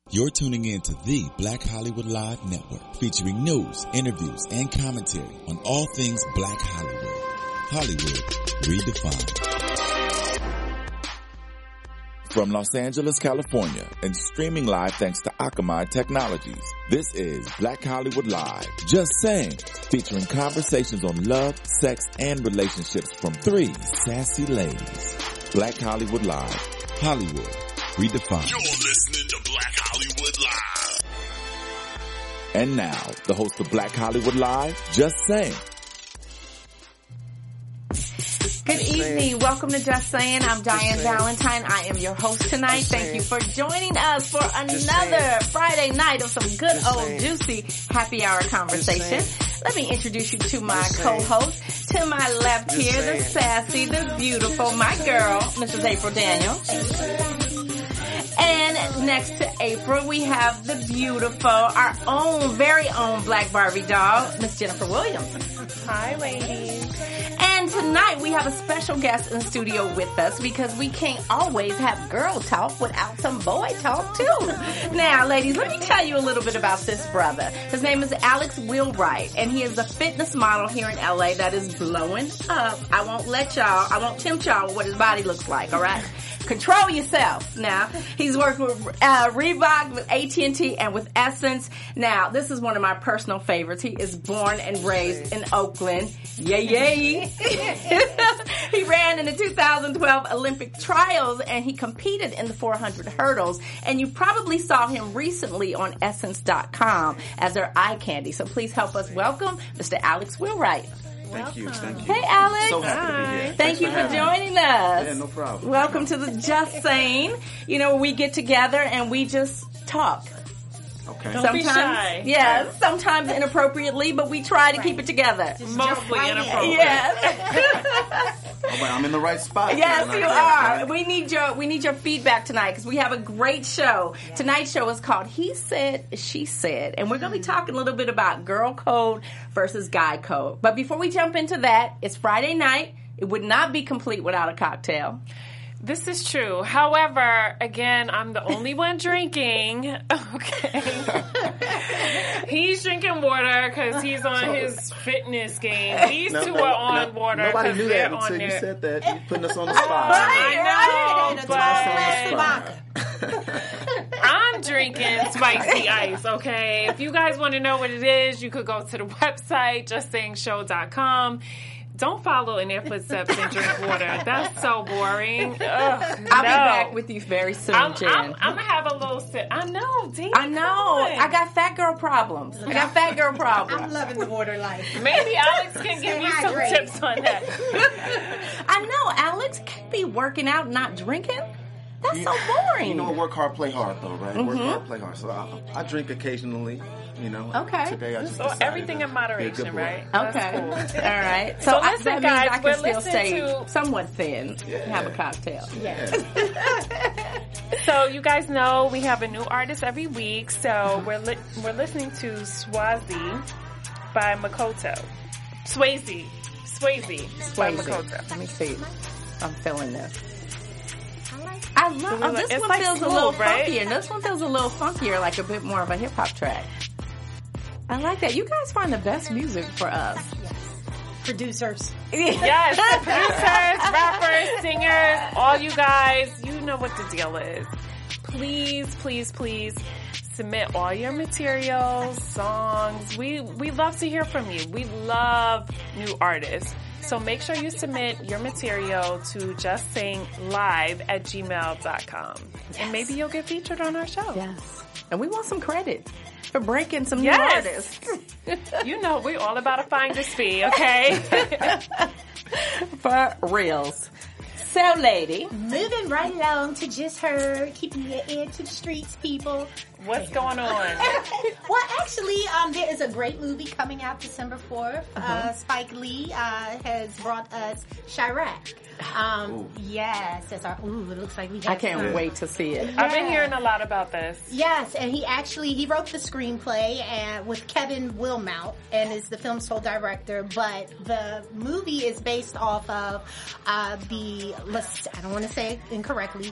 You're tuning in to the Black Hollywood Live Network, featuring news, interviews, and commentary on all things Black Hollywood. Hollywood redefined. From Los Angeles, California, and streaming live thanks to Akamai Technologies, this is Black Hollywood Live. Just saying, featuring conversations on love, sex, and relationships from three sassy ladies. Black Hollywood Live. Hollywood redefined. You're listening to Black Hollywood Live. And now, the host of Black Hollywood Live, Just Saying. Good evening. Welcome to Just Saying. I'm Diane Valentine. I am your host tonight. Thank you for joining us for another Friday night of some good old juicy happy hour conversation. Let me introduce you to my co-host. To my left here, the sassy, the beautiful, my girl, Mrs. April Daniels. And next to April, we have the beautiful, our own, very own Black Barbie doll, Miss Jennifer Williams. Hi, ladies. And tonight we have a special guest in studio with us because we can't always have girl talk without some boy talk too. Now, ladies, let me tell you a little bit about this brother. His name is Alex Wheelwright, and he is a fitness model here in LA that is blowing up. I won't tempt y'all with what his body looks like, alright? Control yourself. Now, he's working with Reebok, with AT&T, and with Essence. Now, this is one of my personal favorites. He is born and raised in Oakland. Yay. He ran in the 2012 Olympic trials, and he competed in the 400 hurdles. And you probably saw him recently on Essence.com as their eye candy. So please help us welcome Mr. Alex Wheelwright. Thank you. Hey, Alex. So happy to be here. Thank you for joining us. Yeah, no problem. Welcome to the Just Saying. You know, we get together and we just talk. Okay. Don't be shy. Yeah, sometimes inappropriately, but we try to keep it together. Mostly inappropriate. Yes. All right, I'm in the right spot. Yes, then, you are. We need your feedback tonight because we have a great show. Tonight's show is called He Said, She Said, and we're going to be talking a little bit about girl code versus guy code. But before we jump into that, it's Friday night. It would not be complete without a cocktail. This is true. However, again, I'm the only one drinking. Okay. He's drinking water because he's on his fitness game. These two are on water. Nobody knew that until you said that. You're putting us on the spot. I know, but I'm drinking spicy ice, okay? If you guys want to know what it is, you could go to the website, justsayingshow.com. Don't follow in their footsteps and drink water. That's so boring. Ugh, I'll be back with you very soon, Jen. I'm going to have a little sip. I know, Dee. I know. I got fat girl problems. I'm loving the water life. Maybe Alex can give you some tips on that. I know. Alex can't be working out and not drinking. That's so boring. You know, work hard, play hard, though, right? Work hard, play hard. So I drink occasionally, you know. Okay. Today I just So decided everything to in moderation, be a good boy. right? Okay. That's cool. All right. So listen, that means guys, I can we're still listening stay to- somewhat thin and have a cocktail. So you guys know we have a new artist every week. So we're listening to Swazi by Makoto. Swayze by Makoto. Let me see. I'm feeling this. I love this It's one like feels a smooth, little right? funkier. This one feels a little funkier, like a bit more of a hip hop track. I like that. You guys find the best music for us. Producers. Yes, producers, rappers, singers, all you guys, you know what the deal is. Please submit all your materials, songs. We love to hear from you. We love new artists. So make sure you submit your material to justsayinglive@gmail.com. Yes. And maybe you'll get featured on our show. Yes. And we want some credit for breaking some new artists. You know, we're all about a finder's fee, okay? For reals. So, lady. Moving right along to Just Heard, keeping your ear to the streets, people. What's going on? Well, actually, there is a great movie coming out December 4th. Spike Lee has brought us Chirac. Yes, that's our. Ooh, it looks like we have. I can't wait to see it. I've been hearing a lot about this. Yes, and he wrote the screenplay and with Kevin Willmount and is the film's sole director. But the movie is based off of the I don't want to say it incorrectly,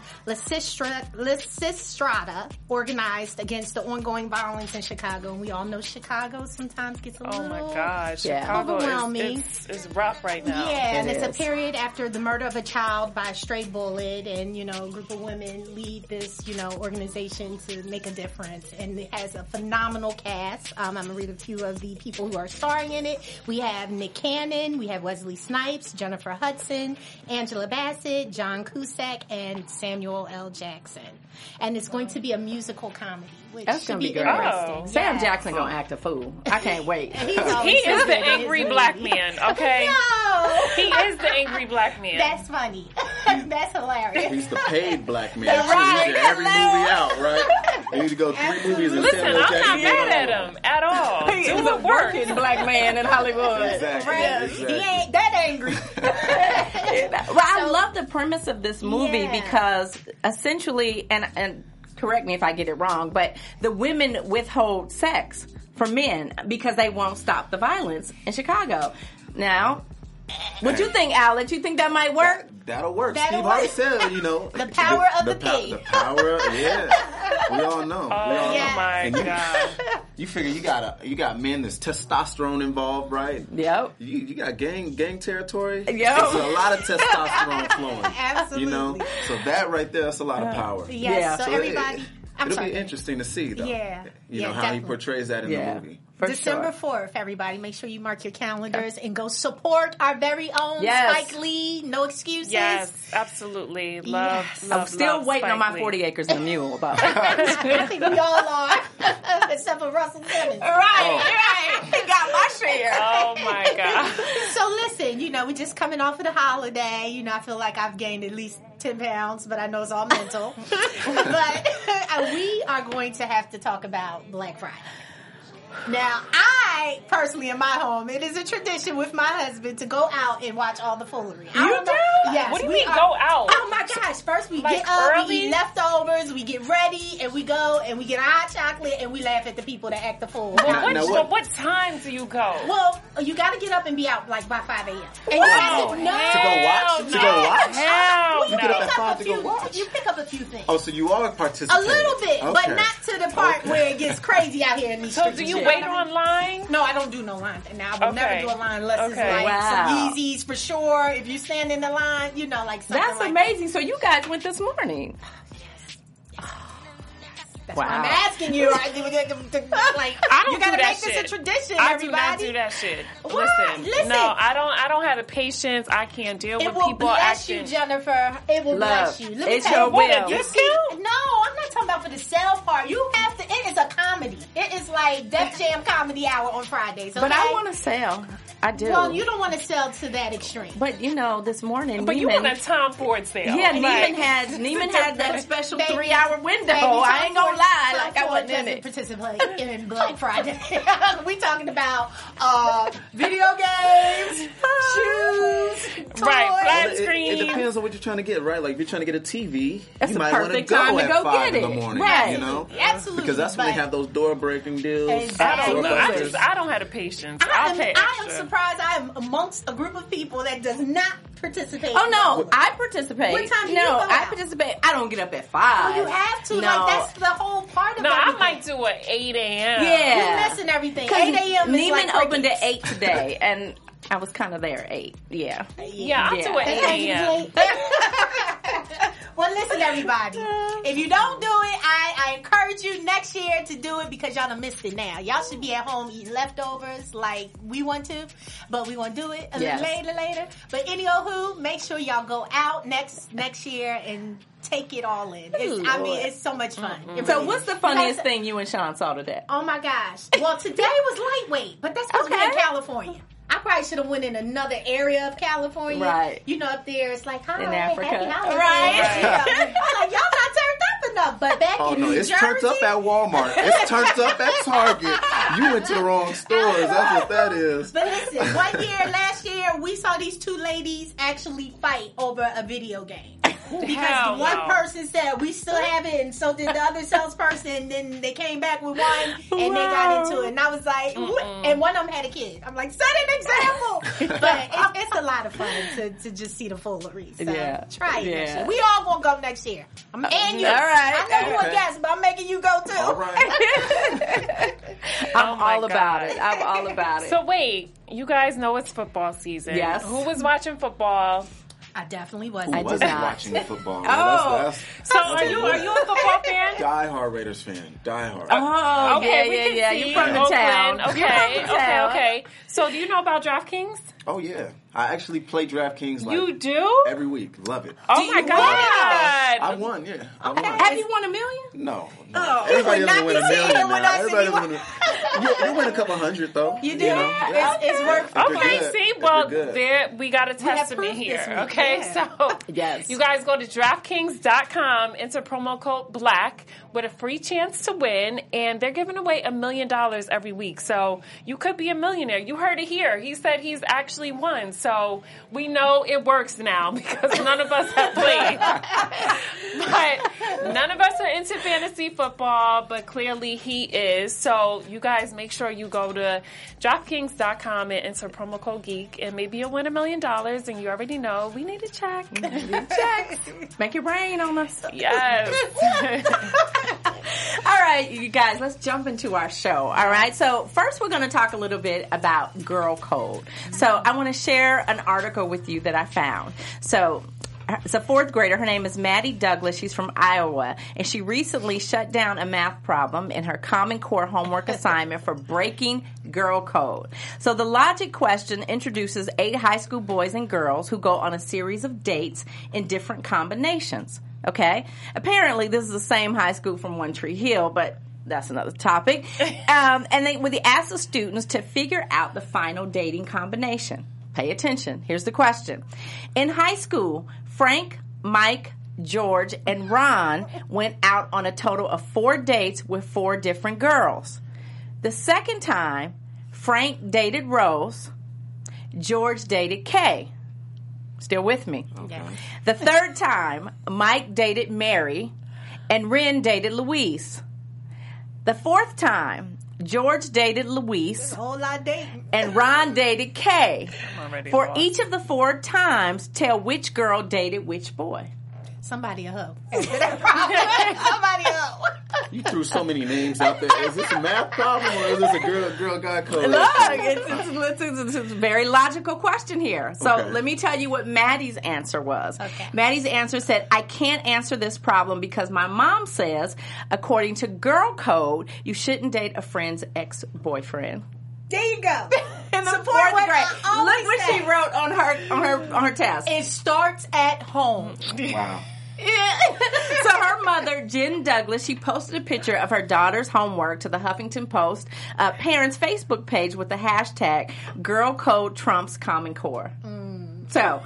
Lysistrata organized against the ongoing violence in Chicago. And we all know Chicago sometimes gets a little Chicago overwhelming. is rough right now. Yeah, and it's a period after the murder of a child by a stray bullet, and a group of women lead this organization to make a difference, and it has a phenomenal cast. I'm gonna read a few of the people who are starring in it. We have Nick Cannon, we have Wesley Snipes, Jennifer Hudson, Angela Bassett, John Cusack, and Samuel L. Jackson. And it's going to be a musical comedy, which That's should gonna be be good. interesting. Sam Jackson gonna act a fool. I can't wait. He is the angry black man, okay? No! He is the angry black man. That's funny. That's hilarious. He's the paid black man. Right. He get every movie out, right? You need to go 3 movies and Listen, 10 I'm not locations. mad at him at all. He Do is a what works. working black man in Hollywood. Exactly. Right? Exactly. He ain't that angry. Well, I love the premise of this movie Yeah. because essentially, and correct me if I get it wrong, but the women withhold sex from men because they won't stop the violence in Chicago. Now, what you think, Alex? You think that might work? That'll work. That'll Steve Harvey work. said, The power of the pig. The power, yeah. We all know. Oh Yeah. my And you- God. You figure you got men, there's testosterone involved, right? Yep. You got gang territory. Yep. It's a lot of testosterone flowing. Absolutely. So that right there, that's a lot of power. Yes, Yeah. so So everybody... I'm It'll sorry. be interesting to see, though. Yeah. You Yeah, know, how he definitely. portrays that in the movie. For December sure. 4th, everybody. Make sure you mark your calendars and go support our very own Yes. Spike Lee. No excuses. Yes, absolutely. Love, Yes. love, I'm still love waiting on Spike my Lee. 40 acres and a mule about it. I think we all are. Except for Russell Simmons. Right. He got my share. Oh my God. So listen, we're just coming off of the holiday. I feel like I've gained at least 10 pounds, but I know it's all mental. But we are going to have to talk about Black Friday. Now, I personally, in my home, it is a tradition with my husband to go out and watch all the foolery. I You don't know- do? Yes. What do you we mean are- go out? Oh my gosh! First we Like get up, we early? eat leftovers, we get ready, and we go and we get hot chocolate and we laugh at the people that act the fool. But what time do you go? Well, you got to get up and be out like by 5 a.m. And you Oh, have to know. To go watch? To go watch? Hell Well, you get up pick at up 5 a to go few. watch? You pick up a few things. Oh, so you are A participating? little bit, but Okay. not to the part where it gets crazy out here in these So streets. do and you shit. wait online? No, I don't do no line. Now I will Okay. never do a line unless it's Okay. like Wow. some Yeezys for sure. If you stand in the line, like something That's like amazing. So you guys went this morning. That's Wow. why I'm asking you. Like, I don't you gotta do that make shit. this a tradition, I everybody. do not do that shit. Why? Listen. No, I don't have the patience. I can't deal It with will people bless acting. you, Jennifer. It will Love. bless you. Let me It's tell your you what. will. You see, no, I'm not talking about for the sell part. You have to. It is a comedy. It is like Def Jam Comedy Hour on Fridays. But I okay? want to sell. I do. Well, you don't want to sell to that extreme. But this morning, But you Neiman- want a Tom Ford sale? Yeah, Like, Neiman had that special Baby, 3-hour window. Baby, I ain't gonna Tom lie, Ford- like Tom I Ford wasn't in doesn't it. participate in Black Friday. We talking about video games, shoes, toys. Right, flat Well, it screen. depends on what you're trying to get, right? Like if you're trying to get a TV, That's you the might want to perfect go time to at go 5 get in the it. morning, Right. you know? Absolutely, Because that's when they but- have those door breaking deals. Exactly. I don't know. doorbusters. I don't have the patience. I I'll am, pay I am extra. surprised I am amongst a group of people that does not participate. Oh no, I participate. What time do you no, go I out? participate. I don't get up at 5. Oh, you have to. No. Like that's the whole part of No, I everything. might do an 8 a.m. Yeah. You're missing everything. 8 'Cause a.m. is Neiman like opened crickets. at 8 today, and I was kind of there at 8. Yeah. Yeah, I'll Yeah. do an 8 a.m. Well, listen, everybody. If you don't do it, I encourage you next year to do it because y'all done missed it now. Y'all should be at home eating leftovers like we want to, but we want to do it a Yes. little later. But anyhow, make sure y'all go out next year and take it all in. It's so much fun. It So really what's is. the funniest Because- thing you and Sean saw today? Oh my gosh. Well, today was lightweight, but that's because we're in Okay. California. I probably should have went in another area of California. Right. Up there, it's like, hi, In Africa. happy holidays. Right. Yeah. I'm like, y'all not turned up enough. But back Oh in no, New it's Jersey, turned up at Walmart. It's turned up at Target. You went to the wrong stores. That's what that is. But listen, last year, we saw these two ladies actually fight over a video game. Because Hell one no. person said we still have it, and so did the other salesperson. And then they came back with one, and they got into it. And I was like, what? And one of them had a kid. I'm like, set an example. But it's a lot of fun to just see the foolery. So try it next year. We all gonna go next year. And you. All right. I know you a guest, but I'm making you go too. All right. I'm my all about God. it. I'm all about it. So wait, you guys know it's football season. Yes. Who was watching football? I definitely was. Who did wasn't not. watching football? Oh. So are you a football fan? Die-hard Raiders fan. Die-hard. Oh, Okay, we can yeah. see. You're from the town. Oakland. You're from Okay, the town. okay. So do you know about DraftKings? Oh, yeah. I actually play DraftKings like You do? every week. Love it. Oh my God! I won, yeah. I won. Have you won $1 million? No. Oh, Everybody you would doesn't not win be $1 million saying when now. I said Everybody you doesn't win. You win a couple hundred, though. You do? Yeah. It's worth it. Okay, good. see, If well, you're good. there we got a testament proof here. this week, Okay, yeah. so Yes. you guys go to DraftKings.com, enter promo code BLACK with a free chance to win, and they're giving away $1 million every week. So you could be a millionaire. You heard it here. He said he's actually won. So we know it works now because none of us have played. But none of us are into fantasy football, but clearly he is. So you guys make sure you go to DraftKings.com and enter promo code GEEK, and maybe you'll win $1 million. And you already know we need a check. Make it rain on us. Yes. All right, you guys, let's jump into our show. All right, so first we're going to talk a little bit about girl code. So I want to share an article with you that I found. So it's a fourth grader. Her name is Maddie Douglas. She's from Iowa, and she recently shut down a math problem in her Common Core homework assignment for breaking girl code. So the logic question introduces 8 high school boys and girls who go on a series of dates in different combinations. Okay? Apparently, this is the same high school from One Tree Hill, but that's another topic. And they ask the students to figure out the final dating combination. Pay attention. Here's the question. In high school, Frank, Mike, George, and Ron went out on a total of 4 dates with 4 different girls. The second time, Frank dated Rose, George dated Kay. Still with me? Okay. The third time, Mike dated Mary, and Ren dated Louise. The fourth time, George dated Louise, A whole lot of dating. and Ron dated Kay. already For lost. each of the 4 times, tell which girl dated which boy. Somebody a hoe. Answer that problem. Somebody a hoe. You threw so many names out there. Is this a math problem or is this a girl guy code? Look, it's a very logical question here. So Okay. let me tell you what Maddie's answer was. Okay. Maddie's answer said, I can't answer this problem because my mom says, according to girl code, you shouldn't date a friend's ex-boyfriend. There you go. In the Support 4th what grade. I always Look what say. she wrote on her test. It starts at home. Wow. So her mother, Jen Douglas, she posted a picture of her daughter's homework to the Huffington Post parents' Facebook page with the hashtag Girl Code Trumps Common Core. So,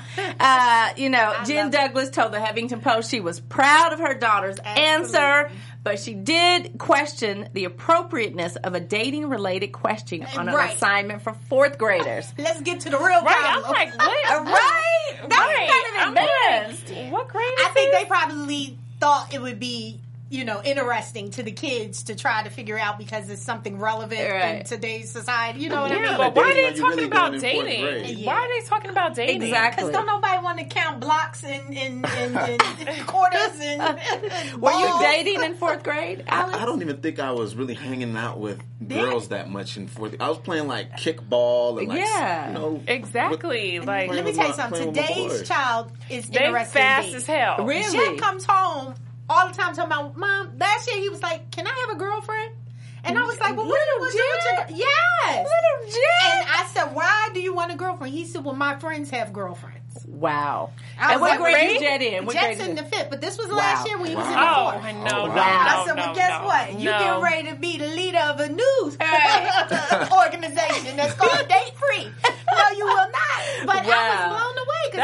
Jen Douglas told the Huffington Post she was proud of her daughter's answer, but she did question the appropriateness of a dating-related question on an Right. assignment for 4th graders. Let's get to the real Right, I'm problem. like, what? Right? That's kind of I'm like, advanced. what grade is I think this? they probably thought it would be, interesting to the kids to try to figure out because it's something relevant in Right. today's society. You know what I Yeah, mean? but why are dating they are you talking really about doing in 4th dating? grade? Yeah. Why are they talking about dating? Exactly. Because don't nobody want to count blocks and quarters and Were you balls. dating in 4th grade, Alex? I don't even think I was really hanging out with girls that much in 4th. I was playing like kickball and like, Yeah. Exactly. Like, Let me tell you something. Today's child is they interested fast in as dating. hell. Really? Jeff comes home all the time talking about, Mom, last year he was like, can I have a girlfriend? And I was like, well, what do you want to do with your Yes. Little Jen. And I said, why do you want a girlfriend? He said, well, my friends have girlfriends. Wow. I And was what like, grade really? is Jet in? What grade Jet's is in the it? 5th, but this was last Wow. year when he was in the Wow. 4th. Oh, no, Oh, no, wow. I said, no, well, guess no, what? You no. getting ready to be the leader of a news organization that's called Date Free. No, you will not. But I Wow. was blown away because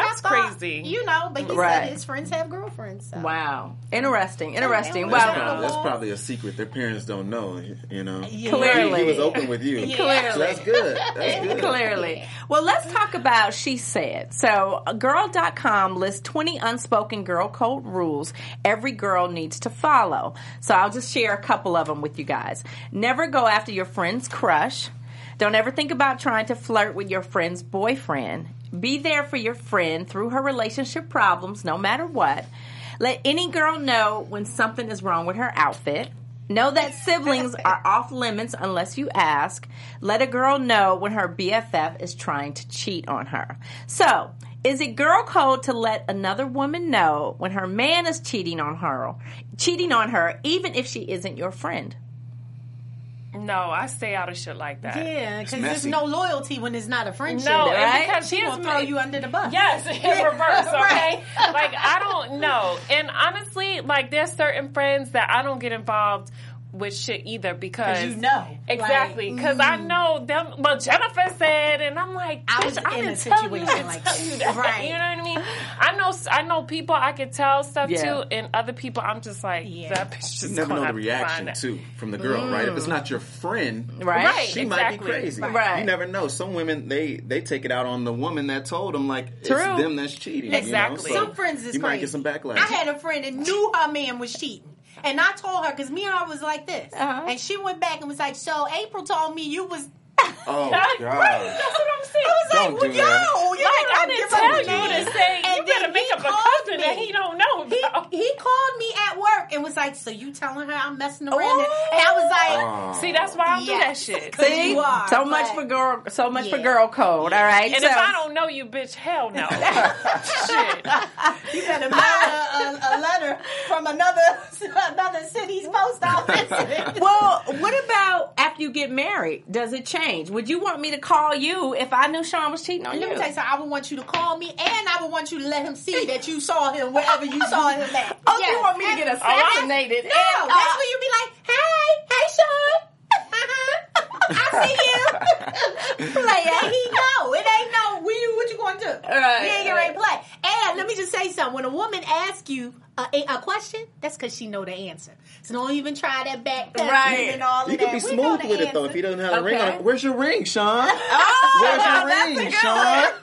That's crazy. You know, but he Right. said his friends have girlfriends. So. Wow. Interesting. Interesting. Well, Well, That's probably a secret their parents don't know. You know, Yeah. Clearly. he was open with you. Clearly. So that's good. That's good. clearly. Well, let's talk about She Said. So, girl.com lists 20 unspoken girl code rules every girl needs to follow. So, I'll just share a couple of them with you guys. Never go after your friend's crush. Don't ever think about trying to flirt with your friend's boyfriend. Be there for your friend through her relationship problems, no matter what. Let any girl know when something is wrong with her outfit. Know that siblings are off limits unless you ask. Let a girl know when her BFF is trying to cheat on her. So, is it girl code to let another woman know when her man is cheating on her, even if she isn't your friend? No, I stay out of shit like that. Yeah, because there's messy. no loyalty when it's not a friendship. No, Right? and because She gonna throw you under the bus. Yes, in reverse, okay? Right. Like, I don't know. And honestly, like, there's certain friends that I don't get involved with shit either because... 'Cause you know. Exactly. Because I know them... Well, Jennifer said, and I'm like, I was bitch, in can a tell you situation to like tell that. you that. Right. You know what I mean? I know people I can tell stuff Yeah. to, and other people I'm just like, Yeah. that bitch just You never gonna know the have to reaction find out. too from the girl, right? If it's not your friend, Right? Right. she might be Exactly. crazy. Right. You never know. Some women they take it out on the woman that told them like True. it's them that's cheating. Exactly. You know? So Some friends is you crazy. might get some backlash. I had a friend that knew her man was cheating. And I told her, because me and her was like this. Uh-huh. And she went back and was like, so April told me you was... Oh Right, God. that's what I'm saying. I was Don't like, do well, that. yo, you Like, know, I didn't give her tell the you name. to say, you And better then make he up a called cousin me. that he don't know about. He called me at work and was like, so you telling her I'm messing around? And I was like, See, that's why I don't do that Yes. shit. See? You are, so much but- for girl. So much for Yeah. girl code. All right. And so, if I don't know you, bitch, hell no. Shit. you better mail a letter from another city's post office. well, what about after you get married? Does it change? Would you want me to call you if I knew Sean was cheating on Let you? me tell you something. I would want you to call me, and I would want you to let him see that you saw him wherever you saw him at. Oh, Yes. you want me to get assassinated? No, And, that's when you be like, hey, Sean. I see you. Like, he know. It ain't no, what you going to do? Right, He ain't ready to play. And let me just say something. When a woman asks you a question, that's because she know the answer. So don't even try that back Right. and all of You that. can be We know smooth the with it though. answer. If he doesn't have a ring on Okay. it, where's your ring, Sean? Oh, Where's now your that's a ring, good Sean? one.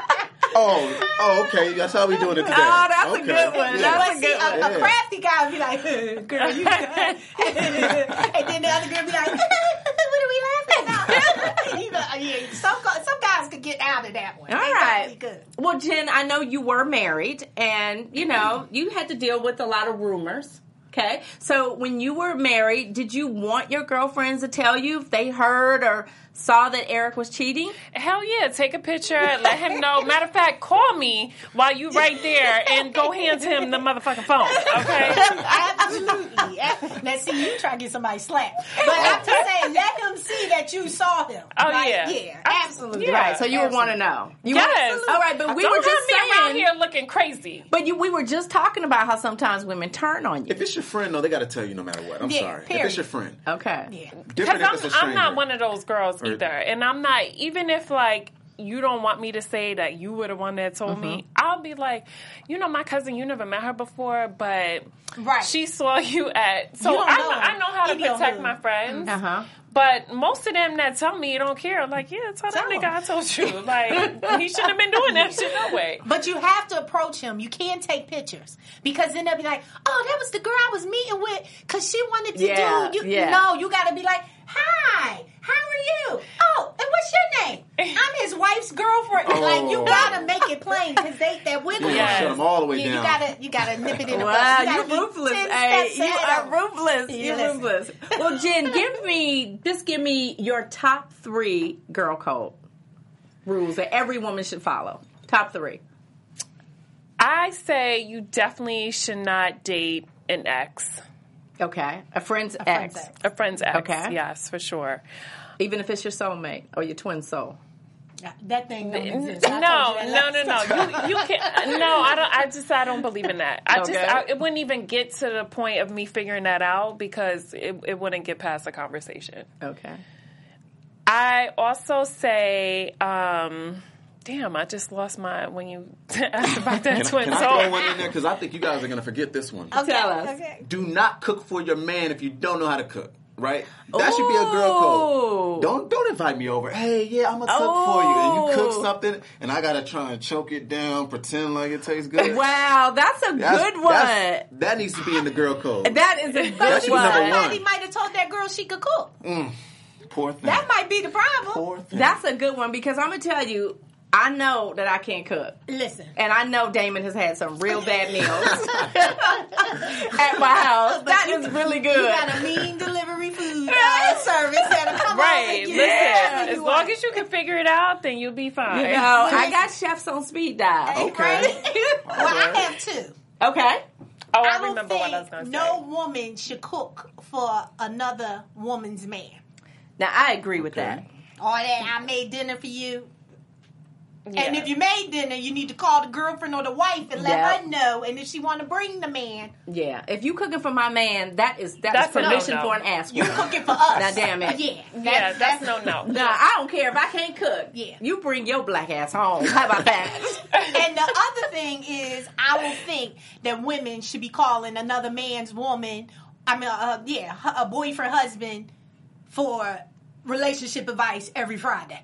Oh, okay. That's how we doing it today. Oh, that's a Okay. good one. Yeah. That's But a see, good one. a crafty guy would be like, girl, you good. And then the other girl be like, what are we laughing about? You know, yeah, some guys could get out of that one. All They right. definitely could. Well, Jen, I know you were married, and you know you had to deal with a lot of rumors. Okay, so when you were married, did you want your girlfriends to tell you if they heard or saw that Eric was cheating? Hell yeah, take a picture, let him know. Matter of fact, call me while you right there and go hand him the motherfucking phone, okay? Absolutely. Now, see, you try to get somebody slapped. But I'm just saying, let him see that you saw him. Oh, Like, yeah. Yeah, absolutely. Yeah. Right. So you would want to know. You Yes. All right, but we Don't were just have me around saying. here looking crazy. But we were just talking about how sometimes women turn on you. If it's your friend, though, they got to tell you no matter what. I'm Yeah, sorry. If period. it's your friend, Okay. Yeah. different if it's a Because stranger. I'm not one of those girls either. And I'm not, even if like, you don't want me to say that you were the one that told me, I'll be like, you know, my cousin, you never met her before, but Right. she saw you at, so You don't know. I know how to In your protect hood. my friends. Uh-huh. But most of them that tell me you don't care, like, yeah, tell that Tell nigga him. I told you. Like, he shouldn't have been doing that shit no way. But you have to approach him. You can't take pictures because then they'll be like, "Oh, that was the girl I was meeting with because she wanted to Yeah, do." yeah. No, you got to be like, "Hi, how are you? Oh, and what's your name? I'm his wife's girlfriend." Like you got to make it plain because that wiggle. You Yeah. gotta shut them all the way Yeah, down. you gotta nip it in the Wow, bud. You you're gotta be ruthless. 10 Hey, steps you ahead are of 'em. ruthless. Yeah, You're listen. ruthless. Well, Jen, give me your top 3 girl code rules that every woman should follow. Top 3. I say you definitely should not date an ex. Okay. A friend's friend's ex. ex. A friend's ex. Okay. Yes, for sure. Even if it's your soulmate or your twin soul. That thing don't exist. No, you can't. No, I don't believe in that. Okay. It wouldn't even get to the point of me figuring that out because it wouldn't get past the conversation. Okay. I also say, Damn, I just lost my when you asked about that Can twin I soul. throw one in there? Because I think you guys are going to forget this one. Okay, Tell us. Okay. Do not cook for your man if you don't know how to cook. Right? That should be a girl code. Don't invite me over. Hey, yeah, I'm gonna cook for you. And you cook something, and I gotta try and choke it down, pretend like it tastes good. Wow, that's a good one. That needs to be in the girl code. That is a That good should be number one. one. Somebody might have told that girl she could cook. Poor thing. That might be the problem. Poor thing. That's a good one because I'm gonna tell you, I know that I can't cook. Listen. And I know Damon has had some real bad meals at my house. That is really good. You got a mean delivery food service that'll come Right, over. listen. As long as you can figure it out, then you'll be fine. You know, I got chefs on speed dial. Okay. Well, I have two. Okay. Oh, I I don't remember what I was think going to no say. woman should cook for another woman's man. Now, I agree with that. Or that I made dinner for you. Yeah. And if you made dinner, you need to call the girlfriend or the wife and let Yep. her know. And if she want to bring the man, Yeah. If you cooking for my man, that's That's a permission no-no. for an ass you whooping. cooking for us. Now, damn it. Yeah. Yeah, that's no. Nah, I don't care if I can't cook. Yeah. You bring your black ass home. How about that? And the other thing is, I will think that women should be calling another man's woman, a boyfriend, husband, for relationship advice every Friday.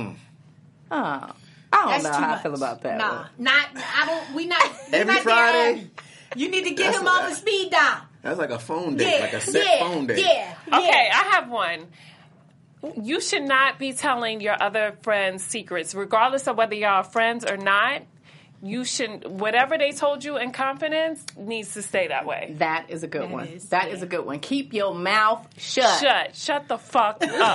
Oh. I don't That's know too how much. I feel about that. Nah, one. I don't. We not Every not Friday? there. You need to get That's him what off I- a speed dial. That's like a phone date, Yeah, like a set yeah, phone date. Yeah. Okay, yeah. I have one. You should not be telling your other friends secrets, regardless of whether y'all are friends or not. You shouldn't. Whatever they told you in confidence needs to stay that way. That is a good one. is, That is a good one. Keep your mouth shut. Shut the fuck up.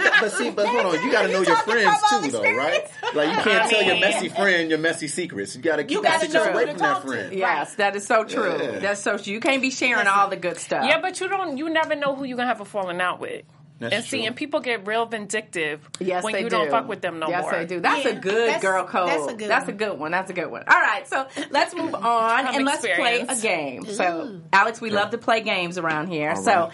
But hold on, you got to know your talking friends from too, though, right? Like you can't tell your messy friend your messy secrets. You got to keep You that gotta secrets know away who from to that talk to. friend. Yes, that is so true. Yeah. That's so true. You can't be sharing all the good stuff. Yeah, but you never know who you're gonna have a falling out with. That's and true. and people get real vindictive Yes, when they you do. don't fuck with them no yes, more. Yes, they do. That's Yeah, a good that's- girl code. that's a good That's one. a good one. That's a good one. All right, so let's move on and let's play a experienced. game. So, Alex, we love to play games around here. So,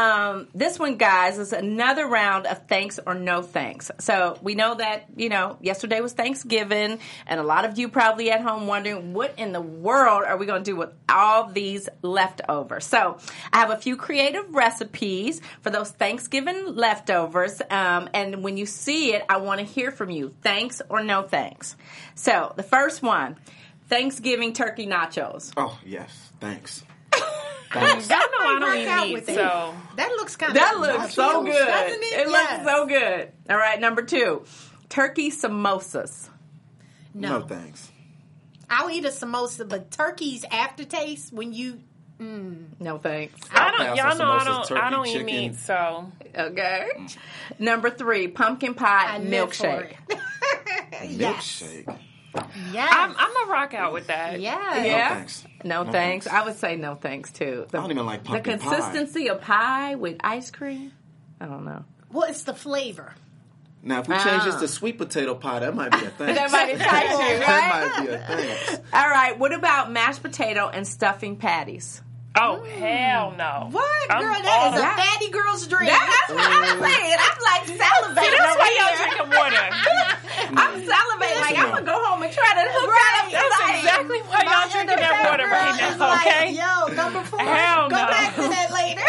this one, guys, is another round of thanks or no thanks. So, we know that, yesterday was Thanksgiving, and a lot of you probably at home wondering, what in the world are we going to do with all these leftovers? So, I have a few creative recipes for those Thanksgiving leftovers. And when you see it, I want to hear from you. Thanks or no thanks. So, the first one, Thanksgiving turkey nachos. Oh yes, thanks. Y'all know I don't Rock out eat with meat, that. so That looks kind That of looks so good. doesn't it? It Yes. looks so good. All right, number 2, turkey samosas. No thanks. I'll eat a samosa, but turkey's aftertaste when you No thanks. I don't. pass Y'all on know samosas, turkey, I don't eat chicken. meat, so Okay. Number 3, pumpkin pie I live for milkshake. it. Milkshake. Yes. I'm a rock out with that. yeah. Yeah. No thanks. No thanks. I would say no thanks too. I don't even like the pumpkin pie. consistency of pie with ice cream. I don't know. Well, it's the flavor. Now, if we change this to sweet potato pie, that might be a thing. That might entice you, right? That might be a thing. All right. What about mashed potato and stuffing patties? Oh hell no! What, I'm girl? all That is a that. fatty girl's dream. That's what I'm saying. I'm like salivating. That's over why y'all here. drinking water. I'm salivating. Like, I'm going to go home and try to hook that up That's tonight. exactly why My y'all drinking that inner water fat right girl is now. like, Okay. yo, number 4. Hell Go no. back to that later.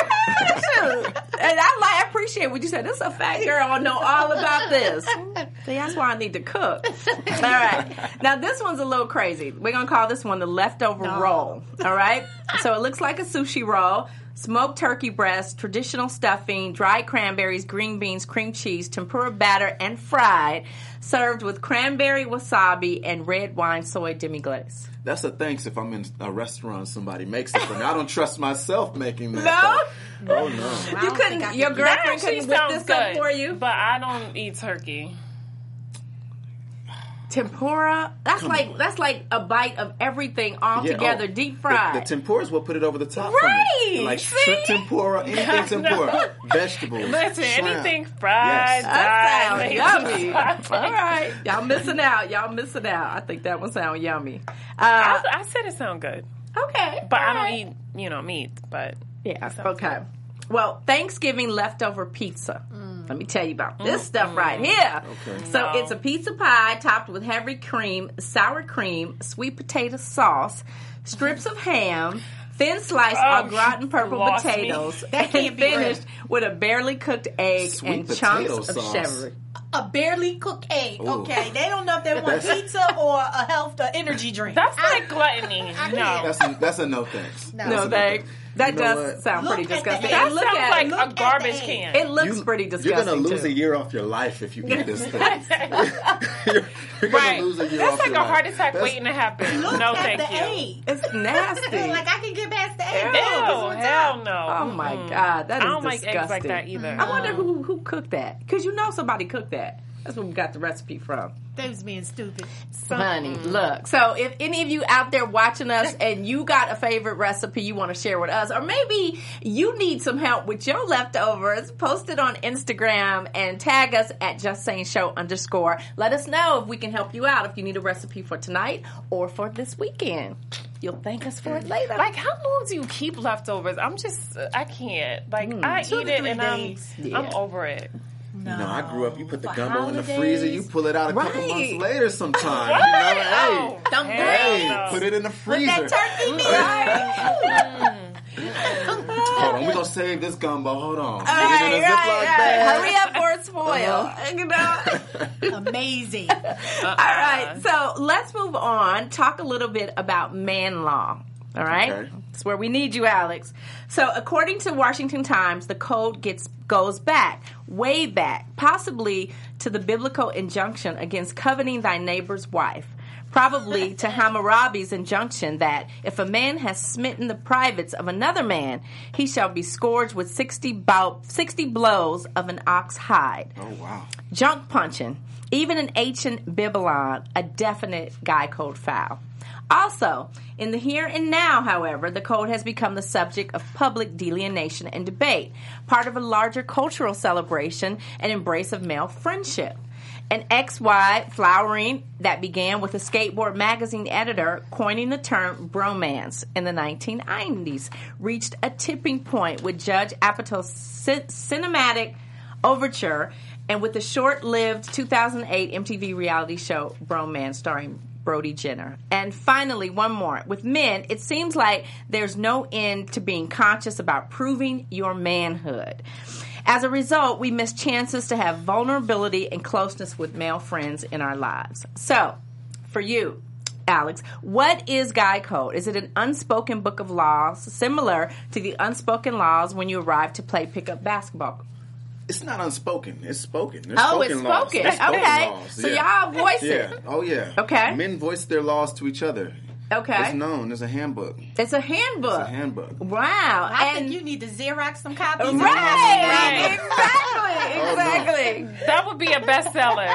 And I appreciate what you said. This is a fat girl. I know all about this. See, that's why I need to cook. All right. Now, this one's a little crazy. We're going to call this one the leftover roll. All right? So it looks like a sushi roll. Smoked turkey breast, traditional stuffing, dried cranberries, green beans, cream cheese, tempura batter, and fried. Served with cranberry wasabi and red wine soy demi-glace. That's a thanks if I'm in a restaurant and somebody makes it for me. I don't trust myself making that. No? Oh, no. You couldn't, your That girlfriend actually couldn't whip sounds this up good for you? but I don't eat turkey. Tempura, that's like a bite of everything all Yeah, together, oh, deep fried. The tempuras will put it over the top Right, for me. Like see? shrimp tempura, anything tempura. Vegetables. Listen, shrimp. anything fried, Yes. That dyed, sounds made yummy. fried. All right, y'all missing out. Y'all missing out. I think that one sound yummy. I said it sound good, Okay, but I all don't right. eat, meat. But Yeah. sounds Okay. Well, Thanksgiving leftover pizza. Let me tell you about this stuff right here. Okay. So No. it's a pizza pie topped with heavy cream, sour cream, sweet potato sauce, strips of ham, thin sliced au gratin purple lost me. potatoes, That and can't be finished with a barely cooked egg Sweet and potato chunks of sauce. chèvre. A barely cooked egg. Ooh. Okay, they don't know if they want pizza or a health energy drink. That's like gluttony. No. That's a no thanks. No. That's No, a thanks. That You know does what? sound Look pretty at the disgusting. egg. And That look sounds at it. like a garbage the can. It looks pretty disgusting. You're gonna lose too. a year off your life if you get this thing. You're Right. gonna lose a year That's off like your a life. heart attack That's- waiting to happen. Look No, at thank the you. egg. It's nasty. Like I can get past the egg. Ew. This Ew, one's hell up. no. Oh my God, that is I don't like disgusting. eggs like that either. I wonder who cooked that, because you know somebody cooked that. That's where we got the recipe from. They was being stupid. Honey, look. So if any of you out there watching us and you got a favorite recipe you want to share with us, or maybe you need some help with your leftovers, post it on Instagram and tag us at JustSayingShow_. Let us know if we can help you out if you need a recipe for tonight or for this weekend. You'll thank us for it later. Like, how long do you keep leftovers? I can't. Like, I 2 eat to it 3 and days. I'm over it. No, I grew up. You put the For gumbo in the holidays. freezer. You pull it out a couple Right. months later. Sometime. What? You know, hey, Oh, Don't hell hey, no. put it in the Put freezer. that turkey meat. Hold on, we gonna save this gumbo. Hold on. Put Right, it in a Ziploc bag. Hurry up or it's spoiled. You know? Amazing. All right, so let's move on. Talk a little bit about man law. All right, Okay. that's where we need you, Alex. So, according to Washington Times, the code goes back, way back, possibly to the biblical injunction against coveting thy neighbor's wife. Probably to Hammurabi's injunction that if a man has smitten the privates of another man, he shall be scourged with 60 blows of an ox hide. Oh wow. Junk punching, even in ancient Babylon, a definite guy code foul. Also, in the here and now, however, the code has become the subject of public delineation and debate, part of a larger cultural celebration and embrace of male friendship. An XY flowering that began with a skateboard magazine editor coining the term bromance in the 1990s reached a tipping point with Judge Apatow's cinematic overture and with the short-lived 2008 MTV reality show Bromance starring Brody Jenner. And finally, one more. With men, it seems like there's no end to being conscious about proving your manhood. As a result, we miss chances to have vulnerability and closeness with male friends in our lives. So, for you, Alex, what is guy code? Is it an unspoken book of laws similar to the unspoken laws when you arrive to play pickup basketball? It's not unspoken. It's spoken. There's Oh, it's spoken laws. spoken. There's spoken Okay. laws. So Yeah. y'all voice Yeah. it. Oh yeah. Okay. Men voice their laws to each other. Okay. It's known. There's a handbook. It's a handbook. It's a handbook. Wow. I and think you need to Xerox some copies. Right, Right. exactly. That would be a bestseller.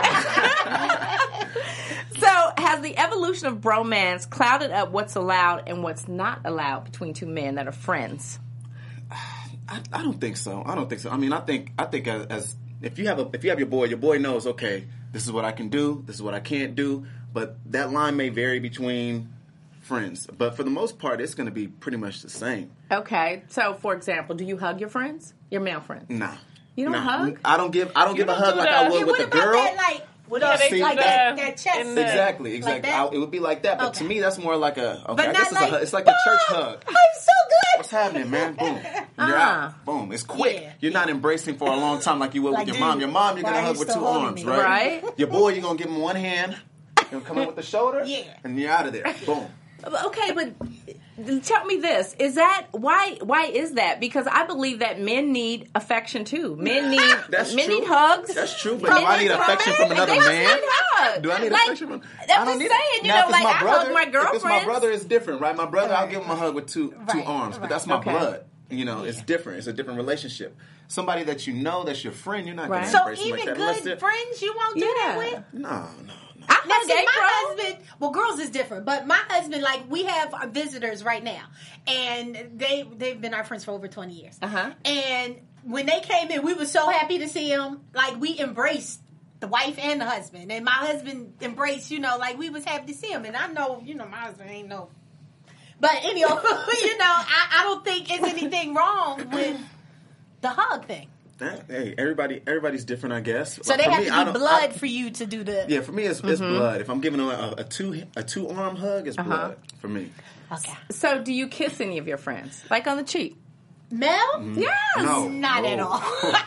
So, has the evolution of bromance clouded up what's allowed and what's not allowed between two men that are friends? I don't think so. I don't think so. I mean, I think as if you have your boy knows, okay, this is what I can do, this is what I can't do, but that line may vary between friends. But for the most part, it's going to be pretty much the same. Okay. So, for example, do you hug your friends? Your male friends? Nah. You don't hug? I don't give a don't hug do like that. I would Yeah, with what a about girl. that, like, what Yeah, else? they do Like the- that chest. in the- Exactly. Like that? It would be like that, but to Okay. me, that's more like a. Okay, But I not guess it's like, it's like a church hug. I'm so good. What's happening, man? Boom. You're out. Boom. It's quick. Yeah. You're not embracing for a long time like you would Like, with your mom. dude, Your mom, you're why gonna are hug you with still 2 holding arms, me? right? Right. Your boy, you're gonna give him one hand. He'll come in with the shoulder. Yeah. And you're out of there. Boom. Okay, but tell me this: is that why? Why is that? Because I believe that men need affection too. Men need That's men true. need hugs. That's true, but Men do I need need affection from another They man? need hugs. Do I need Like, affection from? I'm I just don't need saying, it. you Now, know, if it's like my I brother, hug my if it's my girlfriends. brother, it's different, right? My brother, I'll give him a hug with two Right, arms, but right. that's my Okay. blood. You know, it's different. It's a different relationship. Somebody that you know, that's your friend, you're not going Right. to So embrace them like even that. unless good they're- friends you won't do that with? No. I Now, hug see, April. my husband, well, girls is different, but my husband, like, we have visitors right now, and they've been our friends for over 20 years. Uh-huh. And when they came in, we were so happy to see them. Like, we embraced the wife and the husband, and my husband embraced, like, we was happy to see him. And I know, my husband ain't no. But anyway, I don't think there's anything wrong with the hug thing. Hey, everybody's different, I guess. So they have to be blood for you to do the. Yeah, for me, it's blood. If I'm giving them a two arm hug, it's blood for me. Okay. So do you kiss any of your friends, like on the cheek? Mel? Yes. No, Not no. at all.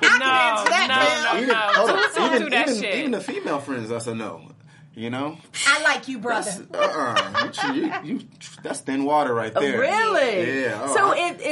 Don't do that shit. Even the female friends, that's a no. You know, I like you, brother. That's thin water right there. Really? Yeah. So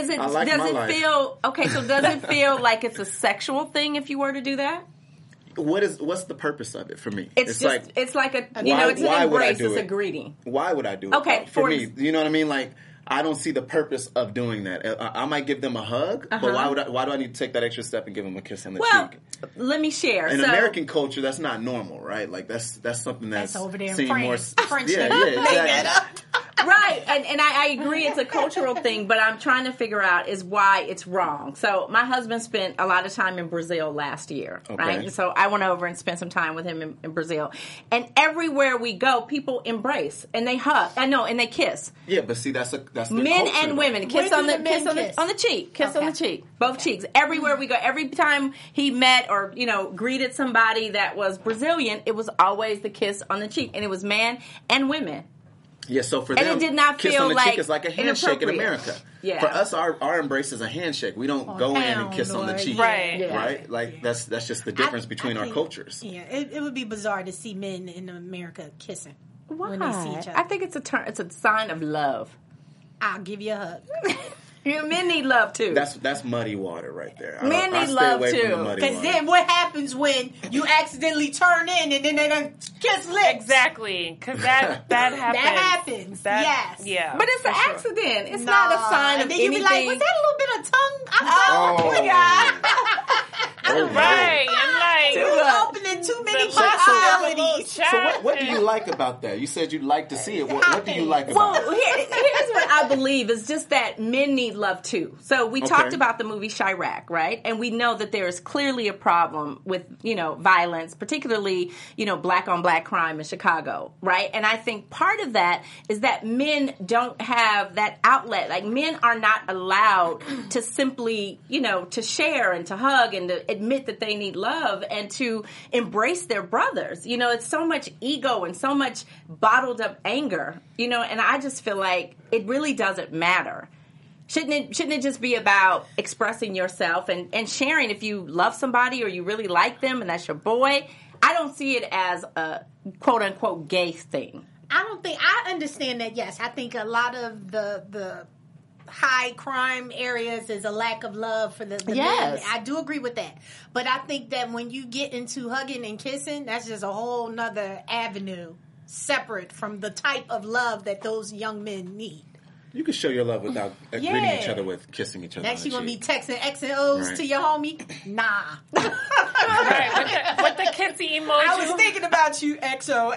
does it feel like it's a sexual thing if you were to do that? What's the purpose of it for me? It's like an embrace, it's a greeting. Why would I do it? Okay, for me, you know what I mean? Like, I don't see the purpose of doing that. I might give them a hug, but why do I need to take that extra step and give them a kiss on the cheek? Let me share. In American culture, that's not normal, right? Like that's something that's over there in seen France. more. French Exactly. Right, and I agree it's a cultural thing, but I'm trying to figure out is why it's wrong. So my husband spent a lot of time in Brazil last year, right? And so I went over and spent some time with him in Brazil. And everywhere we go, people embrace and they hug. And they kiss. Yeah, but see, that's men and women kiss on the cheek, kiss on the cheek, both cheeks. Everywhere we go, every time he met or greeted somebody that was Brazilian, it was always the kiss on the cheek, and it was man and women. Yeah, so for them, it did not kiss feel on the like cheek is like a handshake in America. Yeah. For us, our embrace is a handshake. We don't go in and kiss on the cheek. Right. Yeah. Right? Like, that's just the difference between our cultures. Yeah, it would be bizarre to see men in America kissing when they see each other. I think it's a sign of love. I'll give you a hug. Men need love too. That's muddy water right there. Men need love too. Because then what happens when you accidentally turn in and then they don't kiss lips? Exactly. Because that happens. That happens. Yes. Yeah. But it's an accident. It's not a sign of then anything. You be like, was that a little bit of tongue? Right. And you opening too many possibilities. So what do you like about that? You said you'd like to see it. What do you like about it? Well, here's what I believe is just that men need love too. So we talked about the movie Chirac, right? And we know that there is clearly a problem with, violence, particularly, black on black crime in Chicago, right? And I think part of that is that men don't have that outlet. Like, men are not allowed to simply, to share and to hug and to admit that they need love and to embrace their brothers. It's so much ego and so much bottled up anger, and I just feel like it really doesn't matter. Shouldn't it just be about expressing yourself and sharing if you love somebody or you really like them and that's your boy? I don't see it as a quote unquote gay thing. I understand that, yes. I think a lot of the high crime areas is a lack of love for the men. I do agree with that. But I think that when you get into hugging and kissing, that's just a whole nother avenue separate from the type of love that those young men need. You can show your love without greeting each other with kissing each other. Next, you're going to be texting X and O's to your homie? Nah. Right, with the kissy emoji. I was thinking about you, XO.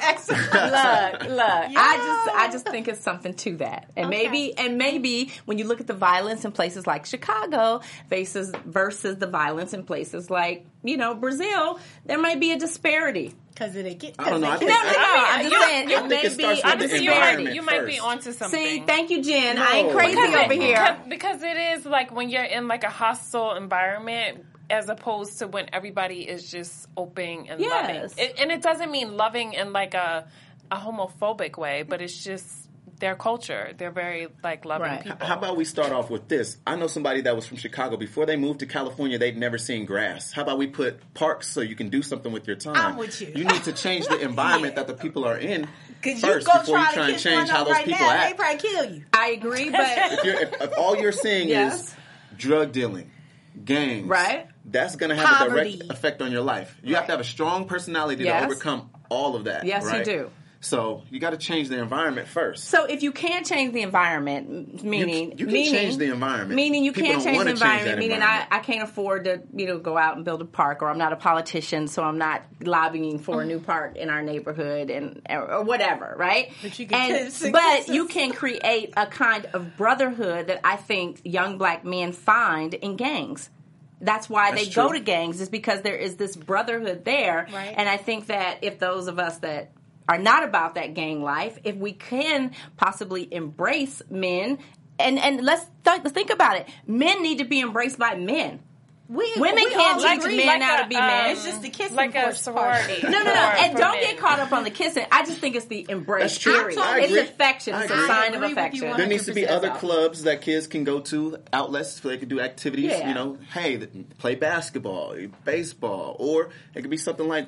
Look. I just think it's something to that. And maybe when you look at the violence in places like Chicago versus the violence in places like, Brazil, there might be a disparity. Because of the kids. I don't know. I'm just saying it may be a disparity. You might be onto something. See, thank you, Jen. I ain't crazy over here. Because it is like when you're in like a hostile environment as opposed to when everybody is just open and loving. And it doesn't mean loving in like a homophobic way, but it's just their culture. They're very loving people. How about we start off with this? I know somebody that was from Chicago. Before they moved to California, they'd never seen grass. How about we put parks so you can do something with your time? I'm with you. You need to change the environment that the people are in first before you try and change how those people act. They probably kill you. I agree, but if all you're seeing is drug dealing, gangs, right? That's going to have a direct effect on your life. You have to have a strong personality to overcome all of that. Yes, right? you do. So you got to change the environment first. So if you can't change the environment, meaning you can change the environment. Meaning you People can't don't change the environment. change that meaning I can't afford to go out and build a park, or I'm not a politician, so I'm not lobbying for a new park in our neighborhood or whatever, right? But you can you can create a kind of brotherhood that I think young black men find in gangs. That's why they go to gangs, is because there is this brotherhood there. Right. And I think that if those of us that are not about that gang life, if we can possibly embrace men, and let's think about it. Men need to be embraced by men. Women can't teach men how to be men. It's just the kissing like a part. sorority. No. And don't get caught up on the kissing. I just think it's the embrace. That's true. Period. I It's agree. affection. It's a I sign of agree with you affection. 100%. There needs to be other 100% clubs that kids can go to, outlets so they can do activities. Yeah. You know, hey, play basketball, baseball, or it could be something like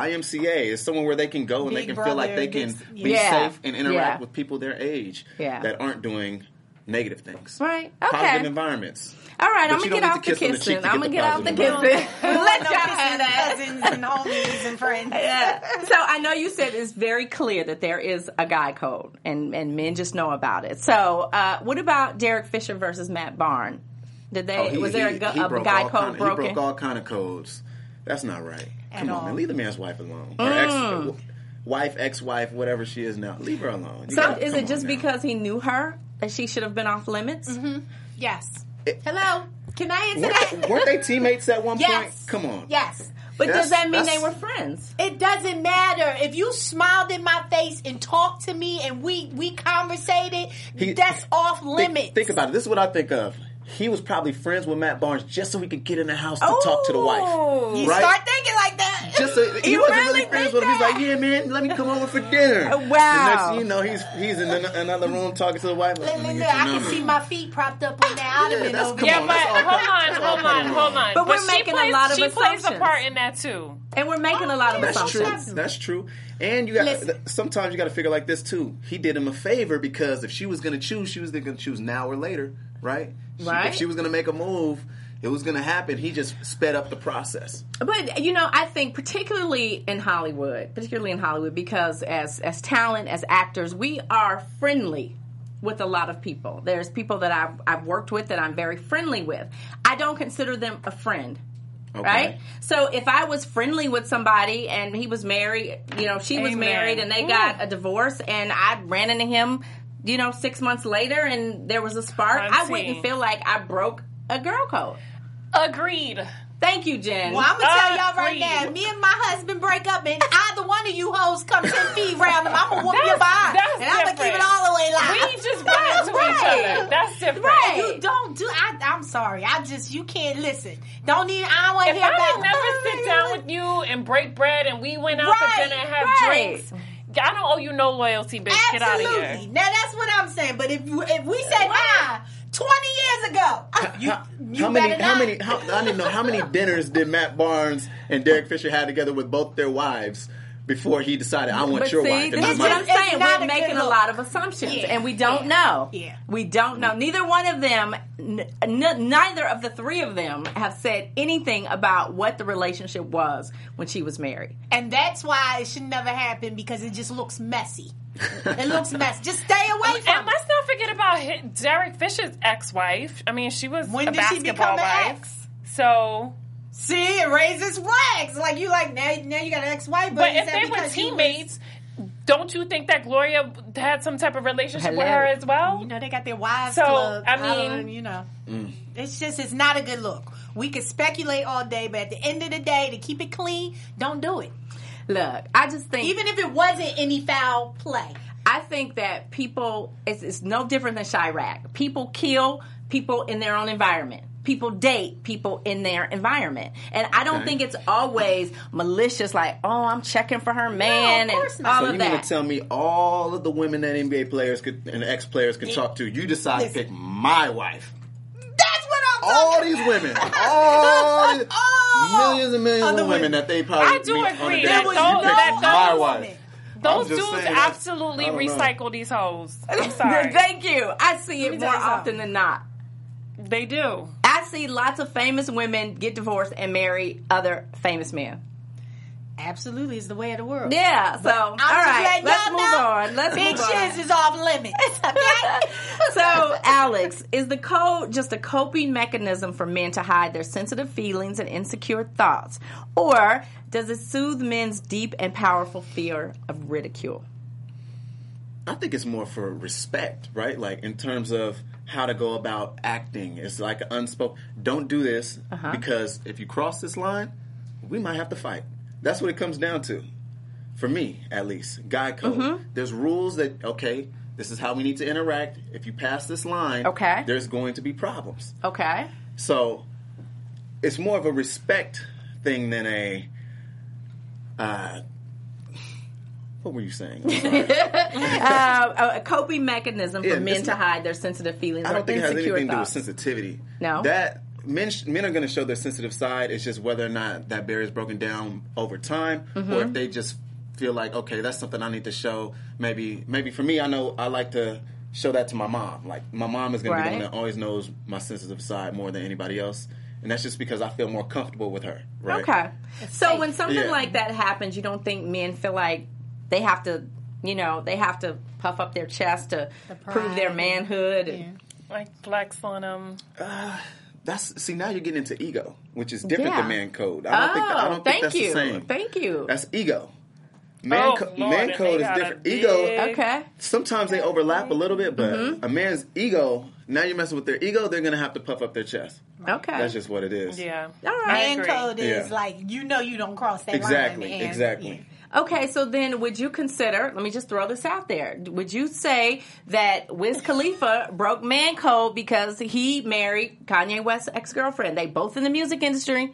YMCA. It's somewhere where they can go and they Big can feel like brother, they can big- be Yeah. safe and interact Yeah. with people their age Yeah. that aren't doing negative things. Right. Okay. Positive environments. All right, But I'm you going to don't get need off to the kiss on the kissing. cheek to I'm get going to the get off the positive kissing. Let y'all have that. Cousins and homies and friends. Yeah. So I know you said it's very clear that there is a guy code, and men just know about it. So what about Derek Fisher versus Matt Barnes? Did they? Was there a broke guy all code kind of- broken? He broke all kind of codes. That's not right. Come all. on, man. Leave the man's wife alone. Or wife, ex-wife, whatever she is now. Leave her alone. You So gotta- is come it just on now. because he knew her that she should have been off limits? Yes. Hello. Can I answer that? Weren't they teammates at one Yes. point? Come on. Yes. But does that mean That's- they were friends? It doesn't matter. If you smiled in my face and talked to me and we conversated, that's off limits. Think about it. This is what I think of. He was probably friends with Matt Barnes just so he could get in the house to talk to the wife. You right? start thinking like that. Just so, he You wasn't really really friends think with him. He's that? like, yeah, man, let me come over for dinner. Wow. The next thing you know, he's in another room talking to the wife. Like, Look, let me look, get your I can number. see my feet propped up on that ottoman that's- over come there. Yeah, on, but that's all hold on. But we're she making a plays, lot of she plays a assumptions. part in that too. And we're making a lot of That's assumptions. true. That's true. And you got Listen. sometimes you got to figure like this too. He did him a favor because if she was going to choose, she was going to choose now or later, right? Right. If she was going to make a move, it was going to happen. He just sped up the process. But I think particularly in Hollywood, because as talent, as actors, we are friendly with a lot of people. There's people that I've worked with that I'm very friendly with. I don't consider them a friend. Okay. Right? So if I was friendly with somebody and he was married, she was Amen. married and they got a divorce and I ran into him, 6 months later and there was a spark, I Auntie. wouldn't feel like I broke a girl code. Agreed. Thank you, Jen. Well, I'm gonna tell y'all right Agreed. now. Me and my husband break up, and either one of you hoes come 10 feet round him. I'm gonna whoop your behind, That's and I'm gonna keep different. it all the way live. We just run into each other. That's different. Right. You don't do. I'm sorry. You can't listen. Don't even. I don't want to If hear I about. didn't never sit down with you and break bread and we went out Right, for dinner and have right. drinks, I don't owe you no loyalty, bitch. Get out of Absolutely. here. Now that's what I'm saying. But if we said 20 years ago, you better not. I didn't know how many dinners did Matt Barnes and Derek Fisher have together with both their wives before he decided I want But your see, wife. this And is not what mine. I'm saying. It's not We're a making good a look. lot of assumptions, Yeah. and we don't know. Yeah. We don't know. Neither one of them, neither of the three of them have said anything about what the relationship was when she was married. And that's why it should never happen because it just looks messy. It looks messy. Just stay away from And let's not forget about Derek Fisher's ex-wife. I mean, she was When a did she basketball become an wife. ex? So, See, it raises flags. Now you got an ex-wife, but is if that they were because you was- teammates, don't you think that Gloria had some type of relationship with her as well? they got their wives So, club. I mean- it's not a good look. We could speculate all day, but at the end of the day, to keep it clean, don't do it. Look, I just think Even if it wasn't any foul play. I think that people, it's no different than Chirac. People kill people in their own environment. People date people in their environment. And I don't think it's always malicious, like, oh, I'm checking for her man of course and not. all So of you mean that. to tell me all of the women that NBA players and ex-players could talk to, you decide to pick my wife? That's what I'm All talking these about. women. All these millions and millions Other of women women. that they probably I do meet on a agree daily that basis. those- You pick that my those wife. Those I'm just dudes saying, that's- absolutely I don't know. recycle these hoes. I'm sorry. Thank you. I see it me more tell you often something. than not. They do. I see lots of famous women get divorced and marry other famous men. Absolutely, it's the way of the world. Yeah, so all I'm just right, letting let's y'all move know, on. Let's Big move on. shiz is off limits. Okay? So, Alex, is the code just a coping mechanism for men to hide their sensitive feelings and insecure thoughts? Or does it soothe men's deep and powerful fear of ridicule? I think it's more for respect, right? Like in terms of how to go about acting. It's like an unspoken, don't do this because if you cross this line, we might have to fight. That's what it comes down to. For me, at least. Guy code. There's rules that, okay, this is how we need to interact. If you pass this line, Okay. there's going to be problems. Okay. So it's more of a respect thing than a. What were you saying? A coping mechanism for Yeah, men it's to not- hide their sensitive feelings I or don't think it has insecure anything to do with thoughts. sensitivity. No? That men are going to show their sensitive side. It's just whether or not that barrier is broken down over time, Mm-hmm. or if they just feel like, okay, that's something I need to show. Maybe for me, I know I like to show that to my mom. Like my mom is going to be the one Right. that always knows my sensitive side more than anybody else, and that's just because I feel more comfortable with her. Right? Okay. So when something Yeah. like that happens, you don't think men feel like they have to, they have to puff up their chest to prove their pride. manhood? And, Like flex on them. Now you're getting into ego, which is different Yeah. than man code. I don't think thank that's you. the same. Thank you. That's ego. Man Lord, code they is got a different. big- Ego. Okay. Sometimes they overlap a little bit, but Mm-hmm. a man's ego, now you're messing with their ego, they're going to have to puff up their chest. Okay. That's just what it is. Yeah. All right. I Man agree. code is Yeah. like, you don't cross that Exactly, line. and- exactly. Okay, so then would you consider, let me just throw this out there, would you say that Wiz Khalifa broke man code because he married Kanye West's ex-girlfriend? They both in the music industry.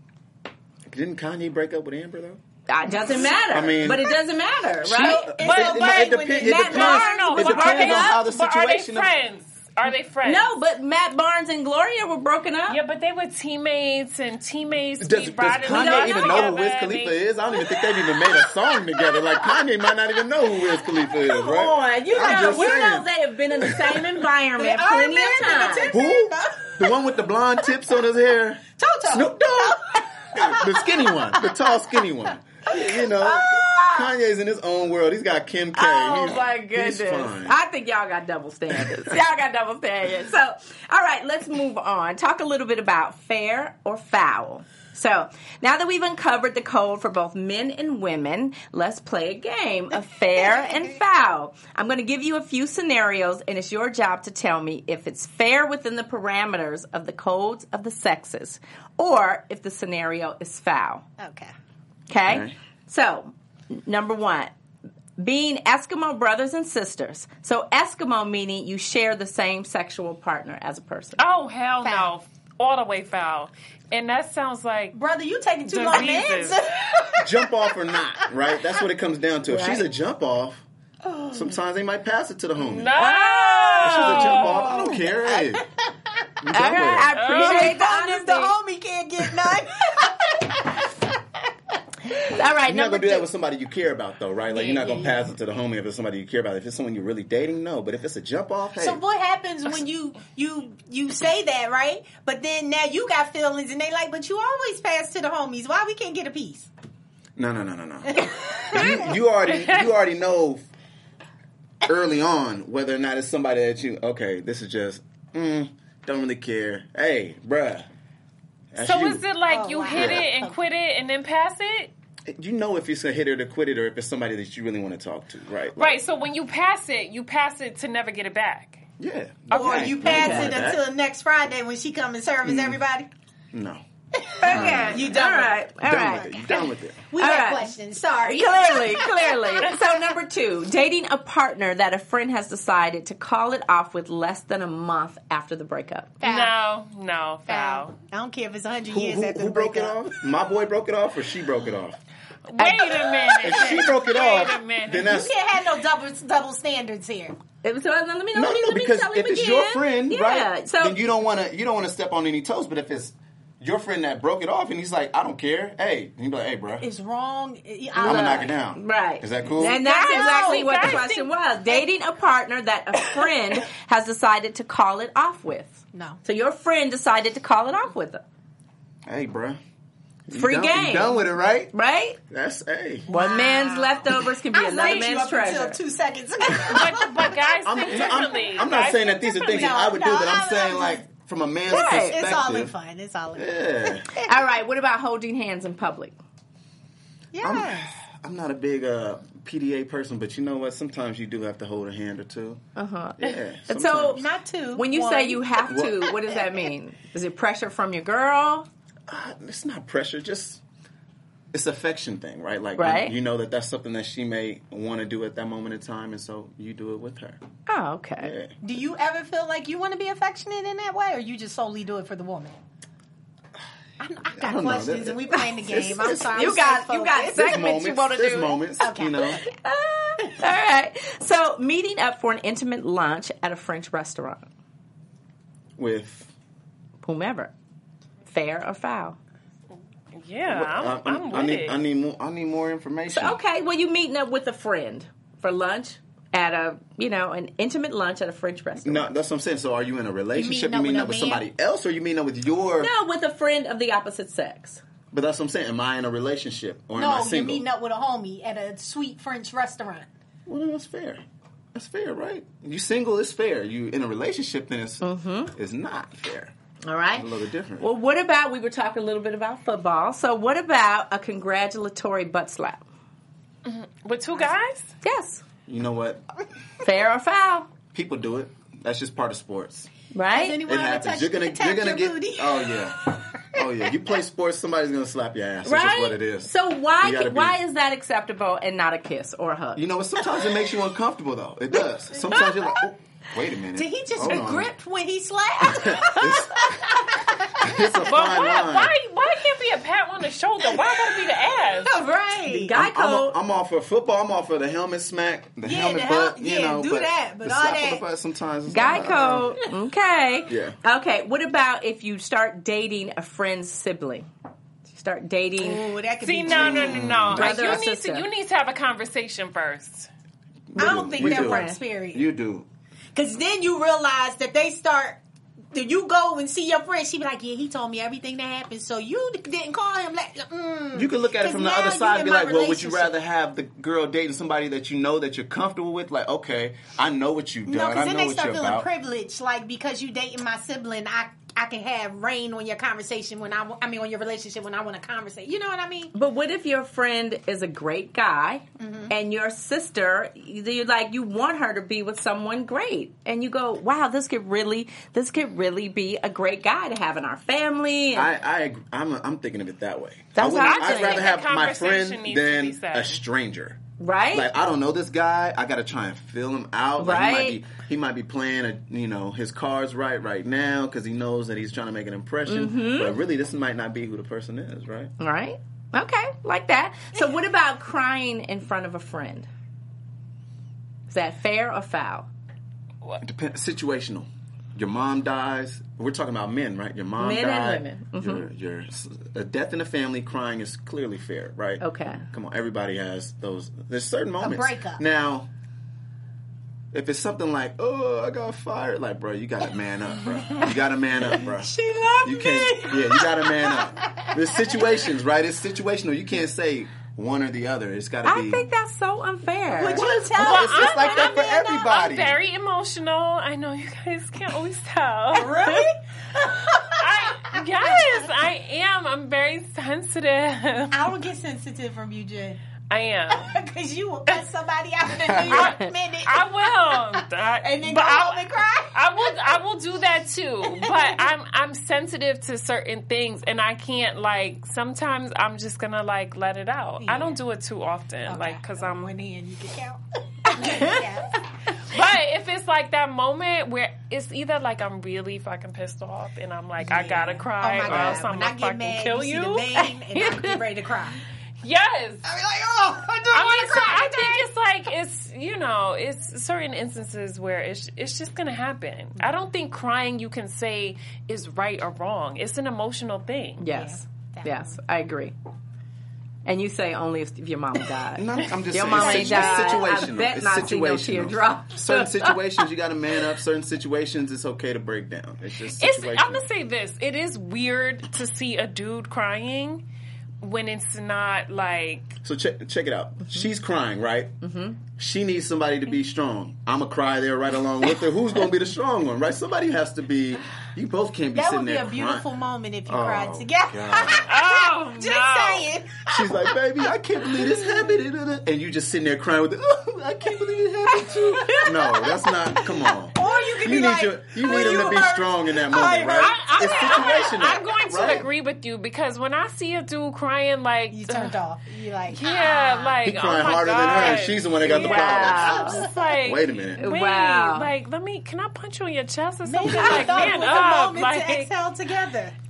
Didn't Kanye break up with Amber, though? It doesn't matter. I mean- but it doesn't matter, right? It depends Matt on Barnes how the But are they situation is. friends? Are they friends? No, but Matt Barnes and Gloria were broken up. Yeah, but they were teammates, and teammates Does keep riding Kanye even know who together, Wiz and Khalifa they- is? I don't even think they've even made a song together. Like, Kanye might not even know who Wiz Khalifa is, Come right? on, you I'm know, just saying. they have been in the same environment are plenty of married in times. the Who? The one with the blonde tips on his hair? Toto. Snoop Dogg. The skinny one. The tall, skinny one. You know, Kanye's in his own world. He's got Kim K. Oh He's- my goodness. He's fine. I think y'all got double standards. Y'all got double standards. So, all right, let's move on. Talk a little bit about fair or foul. So, now that we've uncovered the code for both men and women, let's play a game of fair and foul. I'm going to give you a few scenarios, and it's your job to tell me if it's fair within the parameters of the codes of the sexes, or if the scenario is foul. Okay. Okay? Okay. So, number one, being Eskimo brothers and sisters. So, Eskimo meaning you share the same sexual partner as a person. Oh, hell Foul. no. All the way foul. And that sounds like... Brother, you taking too long to Diseases. answer. Jump off or not, right? That's what it comes down to. If Right. she's a jump off, sometimes they might pass it to the homie. No! If she's a jump off, I don't care. Hey, you All jump with right, her. I appreciate the If the honesty. homie can't get none. All right, You're not number gonna do that two. with somebody you care about, though, right? Like, you're not gonna pass it to the homie if it's somebody you care about. If it's someone you're really dating, no. But if it's a jump off, hey, So what happens when you say that, right? But then now you got feelings and they like, but you always pass to the homies. Why we can't get a piece? no. you already know early on whether or not it's somebody that you. Okay, this is just don't really care. Hey, bruh. That's So you. is it like Oh, you wow. hit it and quit it and then pass it? You know if it's a hit it or quit it, or if it's somebody that you really want to talk to, right? Like, Right, so when you pass it to never get it back. Yeah. Or Okay. you pass Okay. it until next Friday when she come and service everybody? No. Okay, You done all with right, all Done right. with it. You done with it. We All got right. questions. Sorry. Clearly. So number two, dating a partner that a friend has decided to call it off with less than a month after the breakup. Foul. No, foul. I don't care if it's 100 years after Who the broke it breakup. off? My boy broke it off, or she broke it off? Wait a minute. If she broke it Wait off, a minute. then that's You can't have no double standards here. So let me no, because tell him if it's again. your friend, yeah. right? So then you don't want to step on any toes. But if it's your friend that broke it off, and he's like, I don't care. Hey, and you be like, hey, bro, It's wrong. I'm gonna knock it down. right. Is that cool? And that's Guys, exactly what the guys question think- was. Dating a partner that a friend has decided to call it off with. No. So your friend decided to call it off with her. Hey, bro. Free game. You done with it, right? Right? That's hey. One man's leftovers can be I another raised you man's up until treasure. 2 seconds ago. But guys think differently. I'm not Guys saying that think these are things that differently. I would do, No, but I'm I'm saying just- like from a man's Right. perspective. It's all in fun. It's all in fun. Yeah. All right, what about holding hands in public? Yes. I'm not a big PDA person, but you know what? Sometimes you do have to hold a hand or two. Uh-huh. Yeah. So sometimes. Not two. when you one. say you have to, what does that mean? Is it pressure from your girl? It's not pressure, just it's affection thing, right? Like Right. you know that's something that she may want to do at that moment in time, and so you do it with her. Oh, okay. Yeah. Do you ever feel like you want to be affectionate in that way, or you just solely do it for the woman? I got questions and we playing the game. I'm sorry. You got segments you want to do. There's moments, Okay. you know. All right. So, meeting up for an intimate lunch at a French restaurant. With Whomever. Fair or foul? Yeah, I'm with it. I need more information. So, okay, well, you meeting up with a friend for lunch at an intimate lunch at a French restaurant. No, that's what I'm saying. So are you in a relationship? You meeting meeting up up with with a somebody else, or you meeting up with your? No, with a friend of the opposite sex. But that's what I'm saying. Am I in a relationship or am I No, you're single? meeting up with a homie at a sweet French restaurant. Well, then that's fair. That's fair, right? You single, it's fair. You in a relationship, then it's not fair. All right. A little different. Well, what about, we were talking a little bit about football, so what about a congratulatory butt slap? With two guys? Yes. You know what? Fair or foul? People do it. That's just part of sports. Right? Has anyone It ever happens. touched You're gonna your get. booty? Oh yeah. Oh yeah. You play sports, somebody's gonna slap your ass. Right? That's just what it is. So You gotta be- why is that acceptable and not a kiss or a hug? You know what? Sometimes it makes you uncomfortable, though. It does. Sometimes you're like, oh, wait a minute. Did he just Hold on. grip when he slapped? It's a But fine line. why can't be a pat on the shoulder? Why gotta be the ass? Right. Guy code. I'm all for football. I'm all for the helmet smack, the Yeah, helmet the butt. hel- You yeah, know, do that, but the all slap on that- the butt sometimes. It's Guy like, code. Okay. Yeah. Okay. What about if you start dating a friend's sibling? Start dating. Ooh, that could See, be no. Brother Like, or you sister. need to have a conversation first. I don't think We that do. works, period. You do. Because then you realize that they start. Then you go and see your friend. She be like, "Yeah, he told me everything that happened." So you didn't call him. Like, You can look at it from the 'Cause other now side you and be in my like, well, would you relationship. rather have the girl dating somebody that you know that you're comfortable with? Like, okay, I know what you've done. No, because I then know they what start you're feeling about. privileged. Like, because you dating my sibling, I can have reign on your conversation when on your relationship when I want to conversate. You know what I mean? But what if your friend is a great guy and your sister, you want her to be with someone great, and you go, wow, this could really be a great guy to have in our family. And I'm thinking of it that way. That's how I I'd think. rather have The my conversation friend needs to be than said. a stranger. right? Like, I don't know this guy. I got to try and feel him out. Like, Right. he might be playing, his cards right now because he knows that he's trying to make an impression. Mm-hmm. But really, this might not be who the person is, right? Right? Okay, like that. So what about crying in front of a friend? Is that fair or foul? Situational. Your mom dies. We're talking about men, right? Your mom Men and died. women. Mm-hmm. Your a death in the family, crying is clearly fair, right? Okay. Come on, everybody has those. There's certain moments. breakup. Now, if it's something like, oh, I got fired, like, bro, you got to man up, bro. You got to man up, bro. She loved You can't. Yeah, you got to man up. There's situations, right? It's situational. You can't say one or the other. It's got to be. I think that's so unfair. Would you tell Well, us? it's like that for everybody. I'm very emotional. I know you guys can't always tell. Really? Yes, I am. I'm very sensitive. I don't get sensitive from you, Jen. I am. Because you will cut somebody out in a New York minute. I will. And then go home and cry. I will do that too. But I'm sensitive to certain things, and I can't, like, sometimes I'm just gonna, like, let it out. I don't do it too often, like, because I'm. When in, you can count. But if it's like that moment where it's either like I'm really fucking pissed off and I'm like, I gotta cry, Oh my or else God. I'm When I gonna get fucking mad, kill you you. see the vein, and I get ready to cry. Yes. I be like, oh, I don't I want mean, to so cry. I think it's like, it's certain instances where it's just gonna happen. I don't think crying, you can say, is right or wrong. It's an emotional thing. Yes. Yeah, Yes, I agree. And you say only if your mama died. No, I'm just Your saying, mama it's died. situational. I bet It's not see no situational. teardrops. Certain situations you got to man up. Certain situations it's okay to break down. It's just I'm situational. gonna say this. It is weird to see a dude crying when it's not like. So check it out. She's crying, right? Mm-hmm. She needs somebody to be strong. I'm gonna cry there right along with her. Who's gonna be the strong one, right? Somebody has to be. You both can't be That sitting would be there a beautiful crying. moment if you Oh, cried together. God. Oh, Just no. saying. She's like, baby, I can't believe this happened. And you just sitting there crying with I can't believe it happened too. No, that's not. Come on. Or you can be need like, you need when him to be hurt, strong in that I moment, hurt. right? It's situational. I'm going to right? agree with you because when I see a dude crying, like You turned off. You like, yeah, like He crying oh my harder God. than her, and she's the one that got the Wow. problem. Just like, Wait a minute. Wait, Wow. like, can I punch you in your chest or maybe something? I Like, thought it man was up. a moment Like, to exhale together.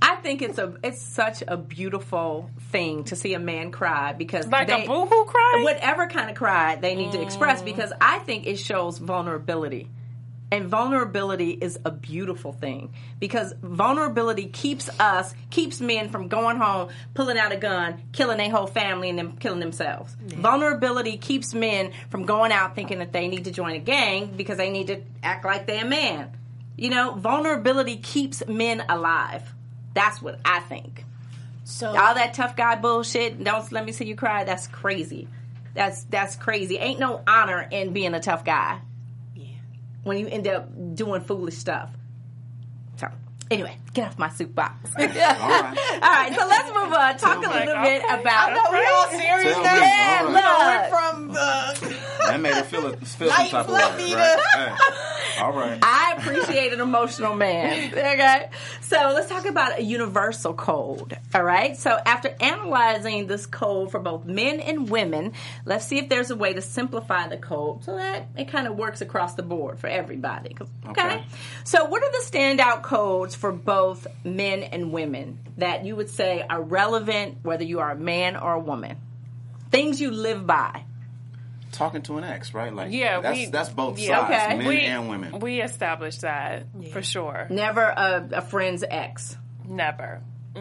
I think it's such a beautiful thing to see a man cry because like a boo-hoo cry? Whatever kind of cry they need to express, because I think it shows vulnerability. And vulnerability is a beautiful thing because vulnerability keeps men from going home, pulling out a gun, killing their whole family, and then killing themselves. Yeah. Vulnerability keeps men from going out thinking that they need to join a gang because they need to act like they're a man. You know, vulnerability keeps men alive. That's what I think. So all that tough guy bullshit, don't let me see you cry, that's crazy. That's crazy. Ain't no honor in being a tough guy. When you end up doing foolish stuff. So, anyway, get off my soapbox. All right, so let's move on. Talk a little bit about... I know we're all serious now. Yeah, look. From the... That made her feel some type of way, right? Hey. All right. I appreciate an emotional man. Okay? So, let's talk about a universal code. All right? So, after analyzing this code for both men and women, let's see if there's a way to simplify the code so that it kind of works across the board for everybody. Okay? So, what are the standout codes for both men and women that you would say are relevant whether you are a man or a woman? Things you live by. Talking to an ex, right? Like, yeah, that's both sides, men and women. We established that for sure. Never a friend's ex. Never.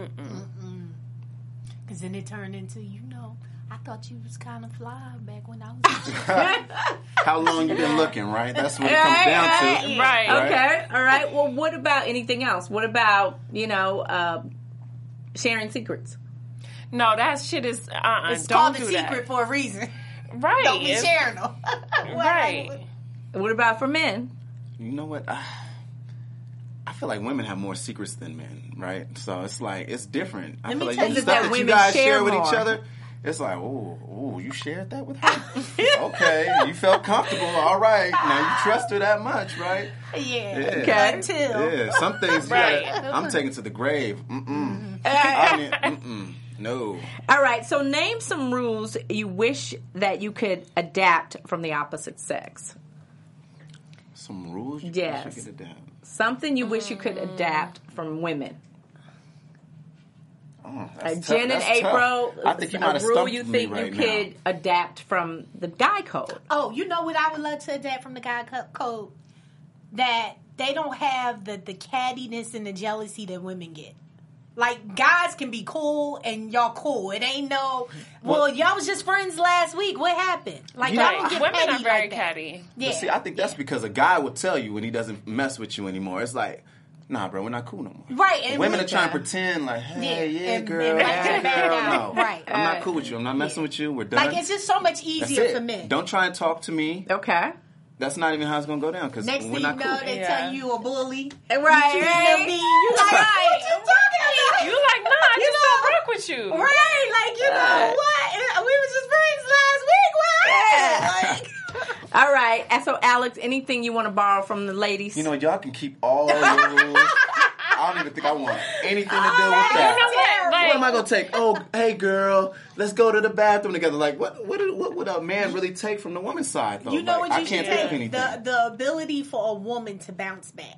Because then it turned into, I thought you was kind of fly back when I was. How long you been looking, right? That's what it comes down to. Right. Okay. All right. Well, what about anything else? What about sharing secrets? No, that shit is. It's don't called do a secret that. for a reason. Right. Don't be sharing them. Right. What about for men? You know what? I feel like women have more secrets than men, right? So it's like, it's different. I feel like the stuff that you guys share with each other, it's like, oh, you shared that with her? Okay, you felt comfortable. All right, now you trust her that much, right? Yeah. Okay. Until some things, I'm taking to the grave. No. All right, so name some rules you wish that you could adapt from the opposite sex. Some rules you wish you could adapt? Something you wish you could adapt from women. Jen and April, I think you might have rule you me think right you could adapt from the guy code. Oh, you know what I would love to adapt from the guy code? That they don't have the cattiness and the jealousy that women get. Like, guys can be cool and y'all cool. It ain't y'all was just friends last week. What happened? Like, y'all don't get women petty are very like that. catty. Yeah. But see, I think that's because a guy will tell you when he doesn't mess with you anymore. It's like, nah, bro, we're not cool no more. Right. And women are trying to pretend like, hey, girl. No. Right. I'm not cool with you. I'm not messing with you. We're done. Like, it's just so much easier for men. Don't try and talk to me. Okay. That's not even how it's going to go down because next we're thing not you know, cool. they tell you a bully. Right. You like, what you talking about? You like, nah, I just don't rock with you. Right. Like, you know what? We were just friends last week. What happened? Like, all right. And so, Alex, anything you want to borrow from the ladies? You know, y'all can keep all your rules. I don't even think I want anything to do with that. What am I going to take? Oh, hey, girl, let's go to the bathroom together. Like, what would a man really take from the woman's side, though? You know like, what you I can't should think of take? anything. The ability for a woman to bounce back.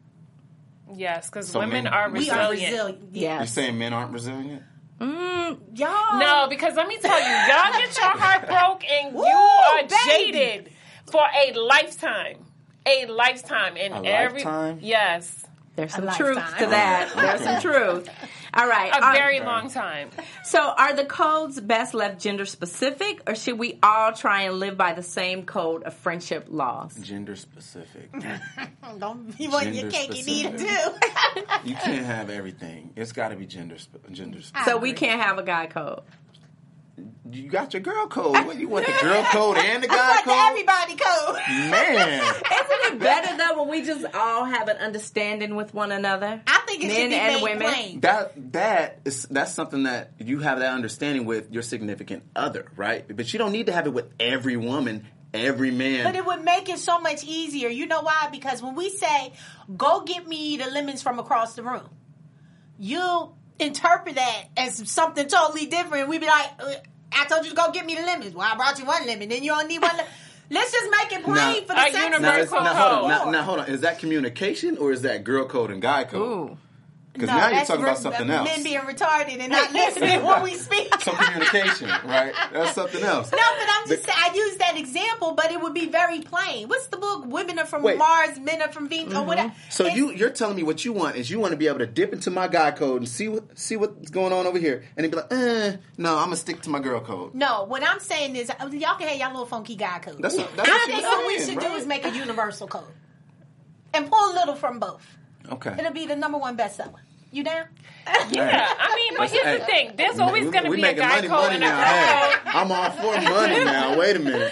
Yes, because women are resilient. We are resilient. Yes. You're saying men aren't resilient? Y'all. No, because let me tell you, y'all get your heart broke and you are jaded for a lifetime. A lifetime. And lifetime? Yes. There's some truth to that. There's some truth. All right. A very long time. So are the codes best left gender specific, or should we all try and live by the same code of friendship laws? Gender specific. Don't you want your cake and eat it too. You can't have everything. It's got to be gender specific. So we can't have a guy code. You got your girl code. What, you want the girl code and the guy I want code? the everybody code. Man. Isn't it better though when we just all have an understanding with one another? I think it should Men be and made women. plain. That's something that you have that understanding with your significant other, right? But you don't need to have it with every woman, every man. But it would make it so much easier. You know why? Because when we say, go get me the lemons from across the room, you interpret that as something totally different. We be like, I told you to go get me the lemons. Well, I brought you one lemon. Then you don't need one lemon. Let's just make it plain for the sex. universal code. Now, hold on. Is that communication or is that girl code and guy code? Ooh. Because now you're talking about something else. Men being retarded and not listening when we speak. Some communication, right? That's something else. No, but I'm just saying, I use that example, but it would be very plain. What's the book? Women are from Mars, men are from Venus, or whatever. So you're telling me what you want is you want to be able to dip into my guy code and see what's going on over here, and then be like, no, I'm gonna stick to my girl code. No, what I'm saying is y'all can have y'all little funky guy code. That's I think what we should do is make a universal code and pull a little from both. Okay, it'll be the #1 bestseller. You down? Yeah, I mean, but here's the thing. There's always going to be a guy code and a girl code. I'm all for money now. Wait a minute.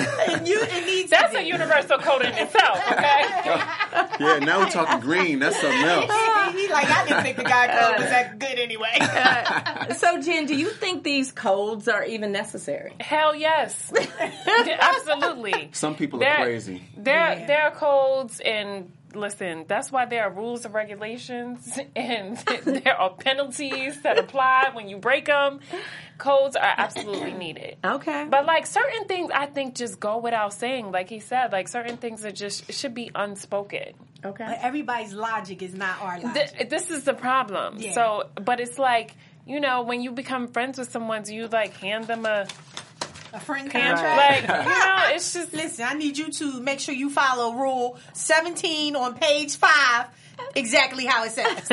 That's a universal code in itself, okay? Yeah, now we're talking green. That's something else. He's like, I didn't think the guy code was that good anyway. So, Jen, do you think these codes are even necessary? Hell yes. Absolutely. Some people are crazy. There are codes, and listen, that's why there are rules and regulations, and there are penalties that apply when you break them. Codes are absolutely needed. Okay. But, like, certain things I think just go without saying. Like he said, like, certain things are just should be unspoken. Okay. But everybody's logic is not our logic. This is the problem. Yeah. So, but it's like, you know, when you become friends with someone, do you, like, hand them a friend contract? Like, you know, it's just... Listen, I need you to make sure you follow Rule 17 on page 5, exactly how it says.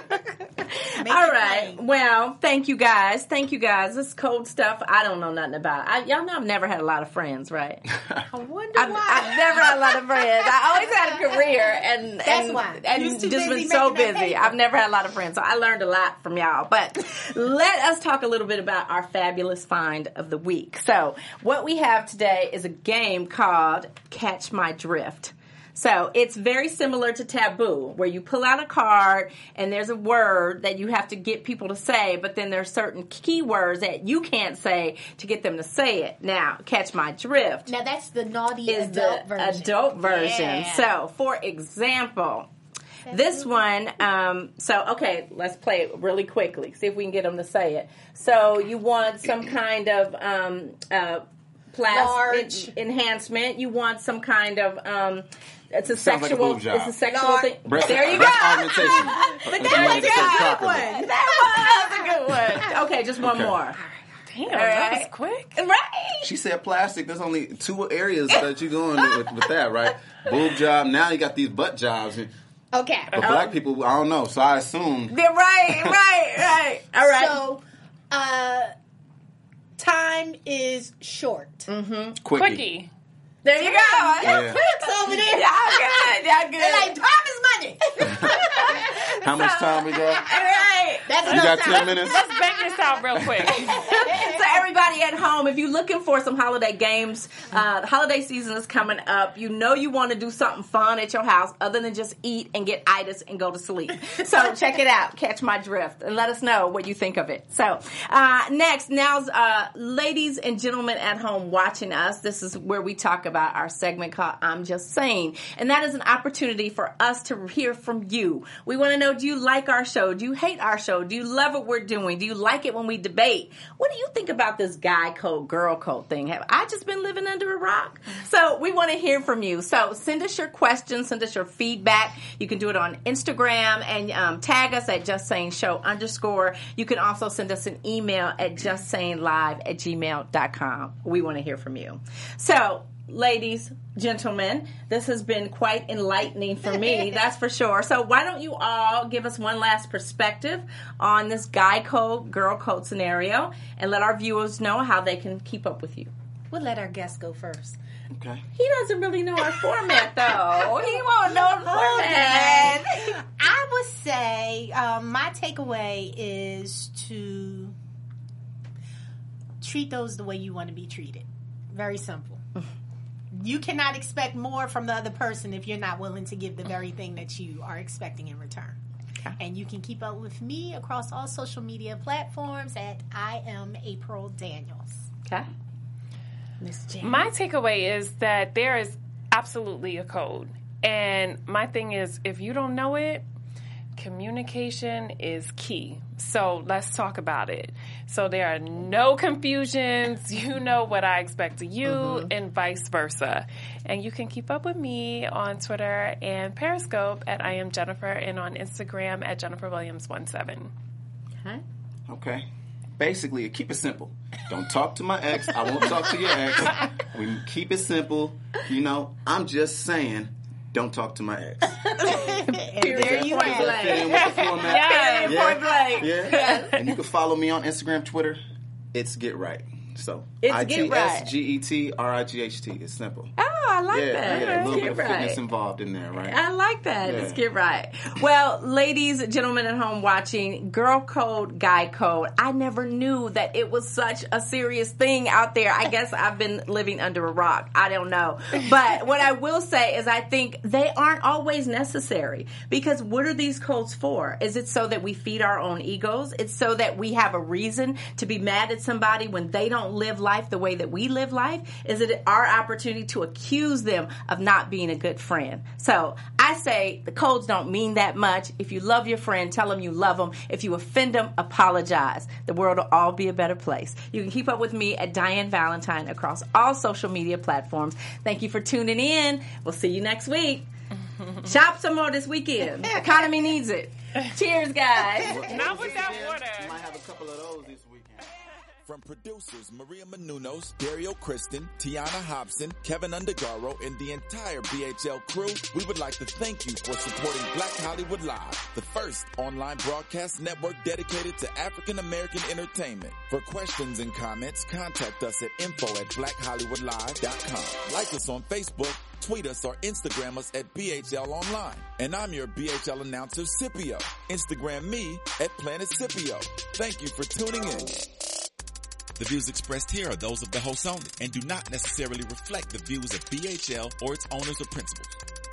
All right. Well, thank you guys. This code stuff, I don't know nothing about. Y'all know I've never had a lot of friends, right? I wonder why. I've never had a lot of friends. I always had a career, and just been so busy. I've never had a lot of friends, so I learned a lot from y'all. But let us talk a little bit about our fabulous find of the week. So what we have today is a game called Catch My Drift. So it's very similar to Taboo, where you pull out a card and there's a word that you have to get people to say, but then there's certain keywords that you can't say to get them to say it. Now, Catch My Drift. Now that's the naughty adult version. Yeah. So, for example, this one, okay, let's play it really quickly. See if we can get them to say it. So you want some kind of plastic enhancement. You want some kind of it's a sexual. Like a it's a sexual thing. There you go. But that was a good one. Okay, just one more. Damn, that was quick. Right. She said plastic. There's only 2 areas that you're going with that, right? Boob job. Now you got these butt jobs. Okay. But black people, I don't know. So I assume. They're right. All right. So, time is short. Mm-hmm. Quickie. There you go. Yeah. Quicks over there. Y'all good. They're like, time is money. How much time we got? All right. That's You got 10 minutes? Let's bang this out real quick. So everybody at home, if you're looking for some holiday games, the holiday season is coming up. You know you want to do something fun at your house other than just eat and get itis and go to sleep. So check it out. Catch My Drift. And let us know what you think of it. So next, now's ladies and gentlemen at home watching us. This is where we talk about our segment called I'm Just Saying. And that is an opportunity for us to hear from you. We want to know, do you like our show? Do you hate our show? Do you love what we're doing? Do you like it when we debate? What do you think about this guy code, girl code thing? Have I just been living under a rock? So we want to hear from you. So send us your questions, send us your feedback. You can do it on Instagram and tag us at justsaying_show_. You can also send us an email at justsayinglive@gmail.com. We want to hear from you. So, ladies, gentlemen, this has been quite enlightening for me, that's for sure. So why don't you all give us one last perspective on this guy code, girl code scenario, and let our viewers know how they can keep up with you. We'll let our guest go first. Okay. He doesn't really know our format, though. He won't know the format. I would say my takeaway is to treat those the way you want to be treated. Very simple. You cannot expect more from the other person if you're not willing to give the very thing that you are expecting in return. Okay. And you can keep up with me across all social media platforms at I am April Daniels. Okay. Miss Jan. My takeaway is that there is absolutely a code. And my thing is, if you don't know it, communication is key. So let's talk about it. So there are no confusions. You know what I expect of you and vice versa. And you can keep up with me on Twitter and Periscope at I am Jennifer and on Instagram at JenniferWilliams17. Okay. Basically, keep it simple. Don't talk to my ex. I won't talk to your ex. We keep it simple. You know, I'm just saying, don't talk to my ex. There you have it. Point blank. Yeah. And you can follow me on Instagram, Twitter. It's Get Right. So It's Get Right. ITSGETRIGHT. It's simple. Oh, I like that. Yeah, a little bit of Get fitness Right. involved in there, right? I like that. Yeah. Let's get right. Well, ladies, gentlemen at home watching, girl code, guy code. I never knew that it was such a serious thing out there. I guess I've been living under a rock. I don't know. But what I will say is I think they aren't always necessary, because what are these codes for? Is it so that we feed our own egos? It's so that we have a reason to be mad at somebody when they don't live life the way that we live life? Is it our opportunity to accuse them of not being a good friend? So I say the codes don't mean that much. If you love your friend, tell them you love them. If you offend them, apologize. The world will all be a better place. You can keep up with me at Diane Valentine across all social media platforms. Thank you for tuning in. We'll see you next week. Shop some more this weekend. The economy needs it. Cheers, guys. Not with that You water. might have a couple of those this weekend. From producers Maria Menounos, Dario Kristen, Tiana Hobson, Kevin Undergaro, and the entire BHL crew, we would like to thank you for supporting Black Hollywood Live, the first online broadcast network dedicated to African American entertainment. For questions and comments, contact us at info@blackhollywoodlive.com. Like us on Facebook, tweet us, or Instagram us at BHL Online. And I'm your BHL announcer, Scipio. Instagram me at Planet Scipio. Thank you for tuning in. The views expressed here are those of the host only and do not necessarily reflect the views of BHL or its owners or principals.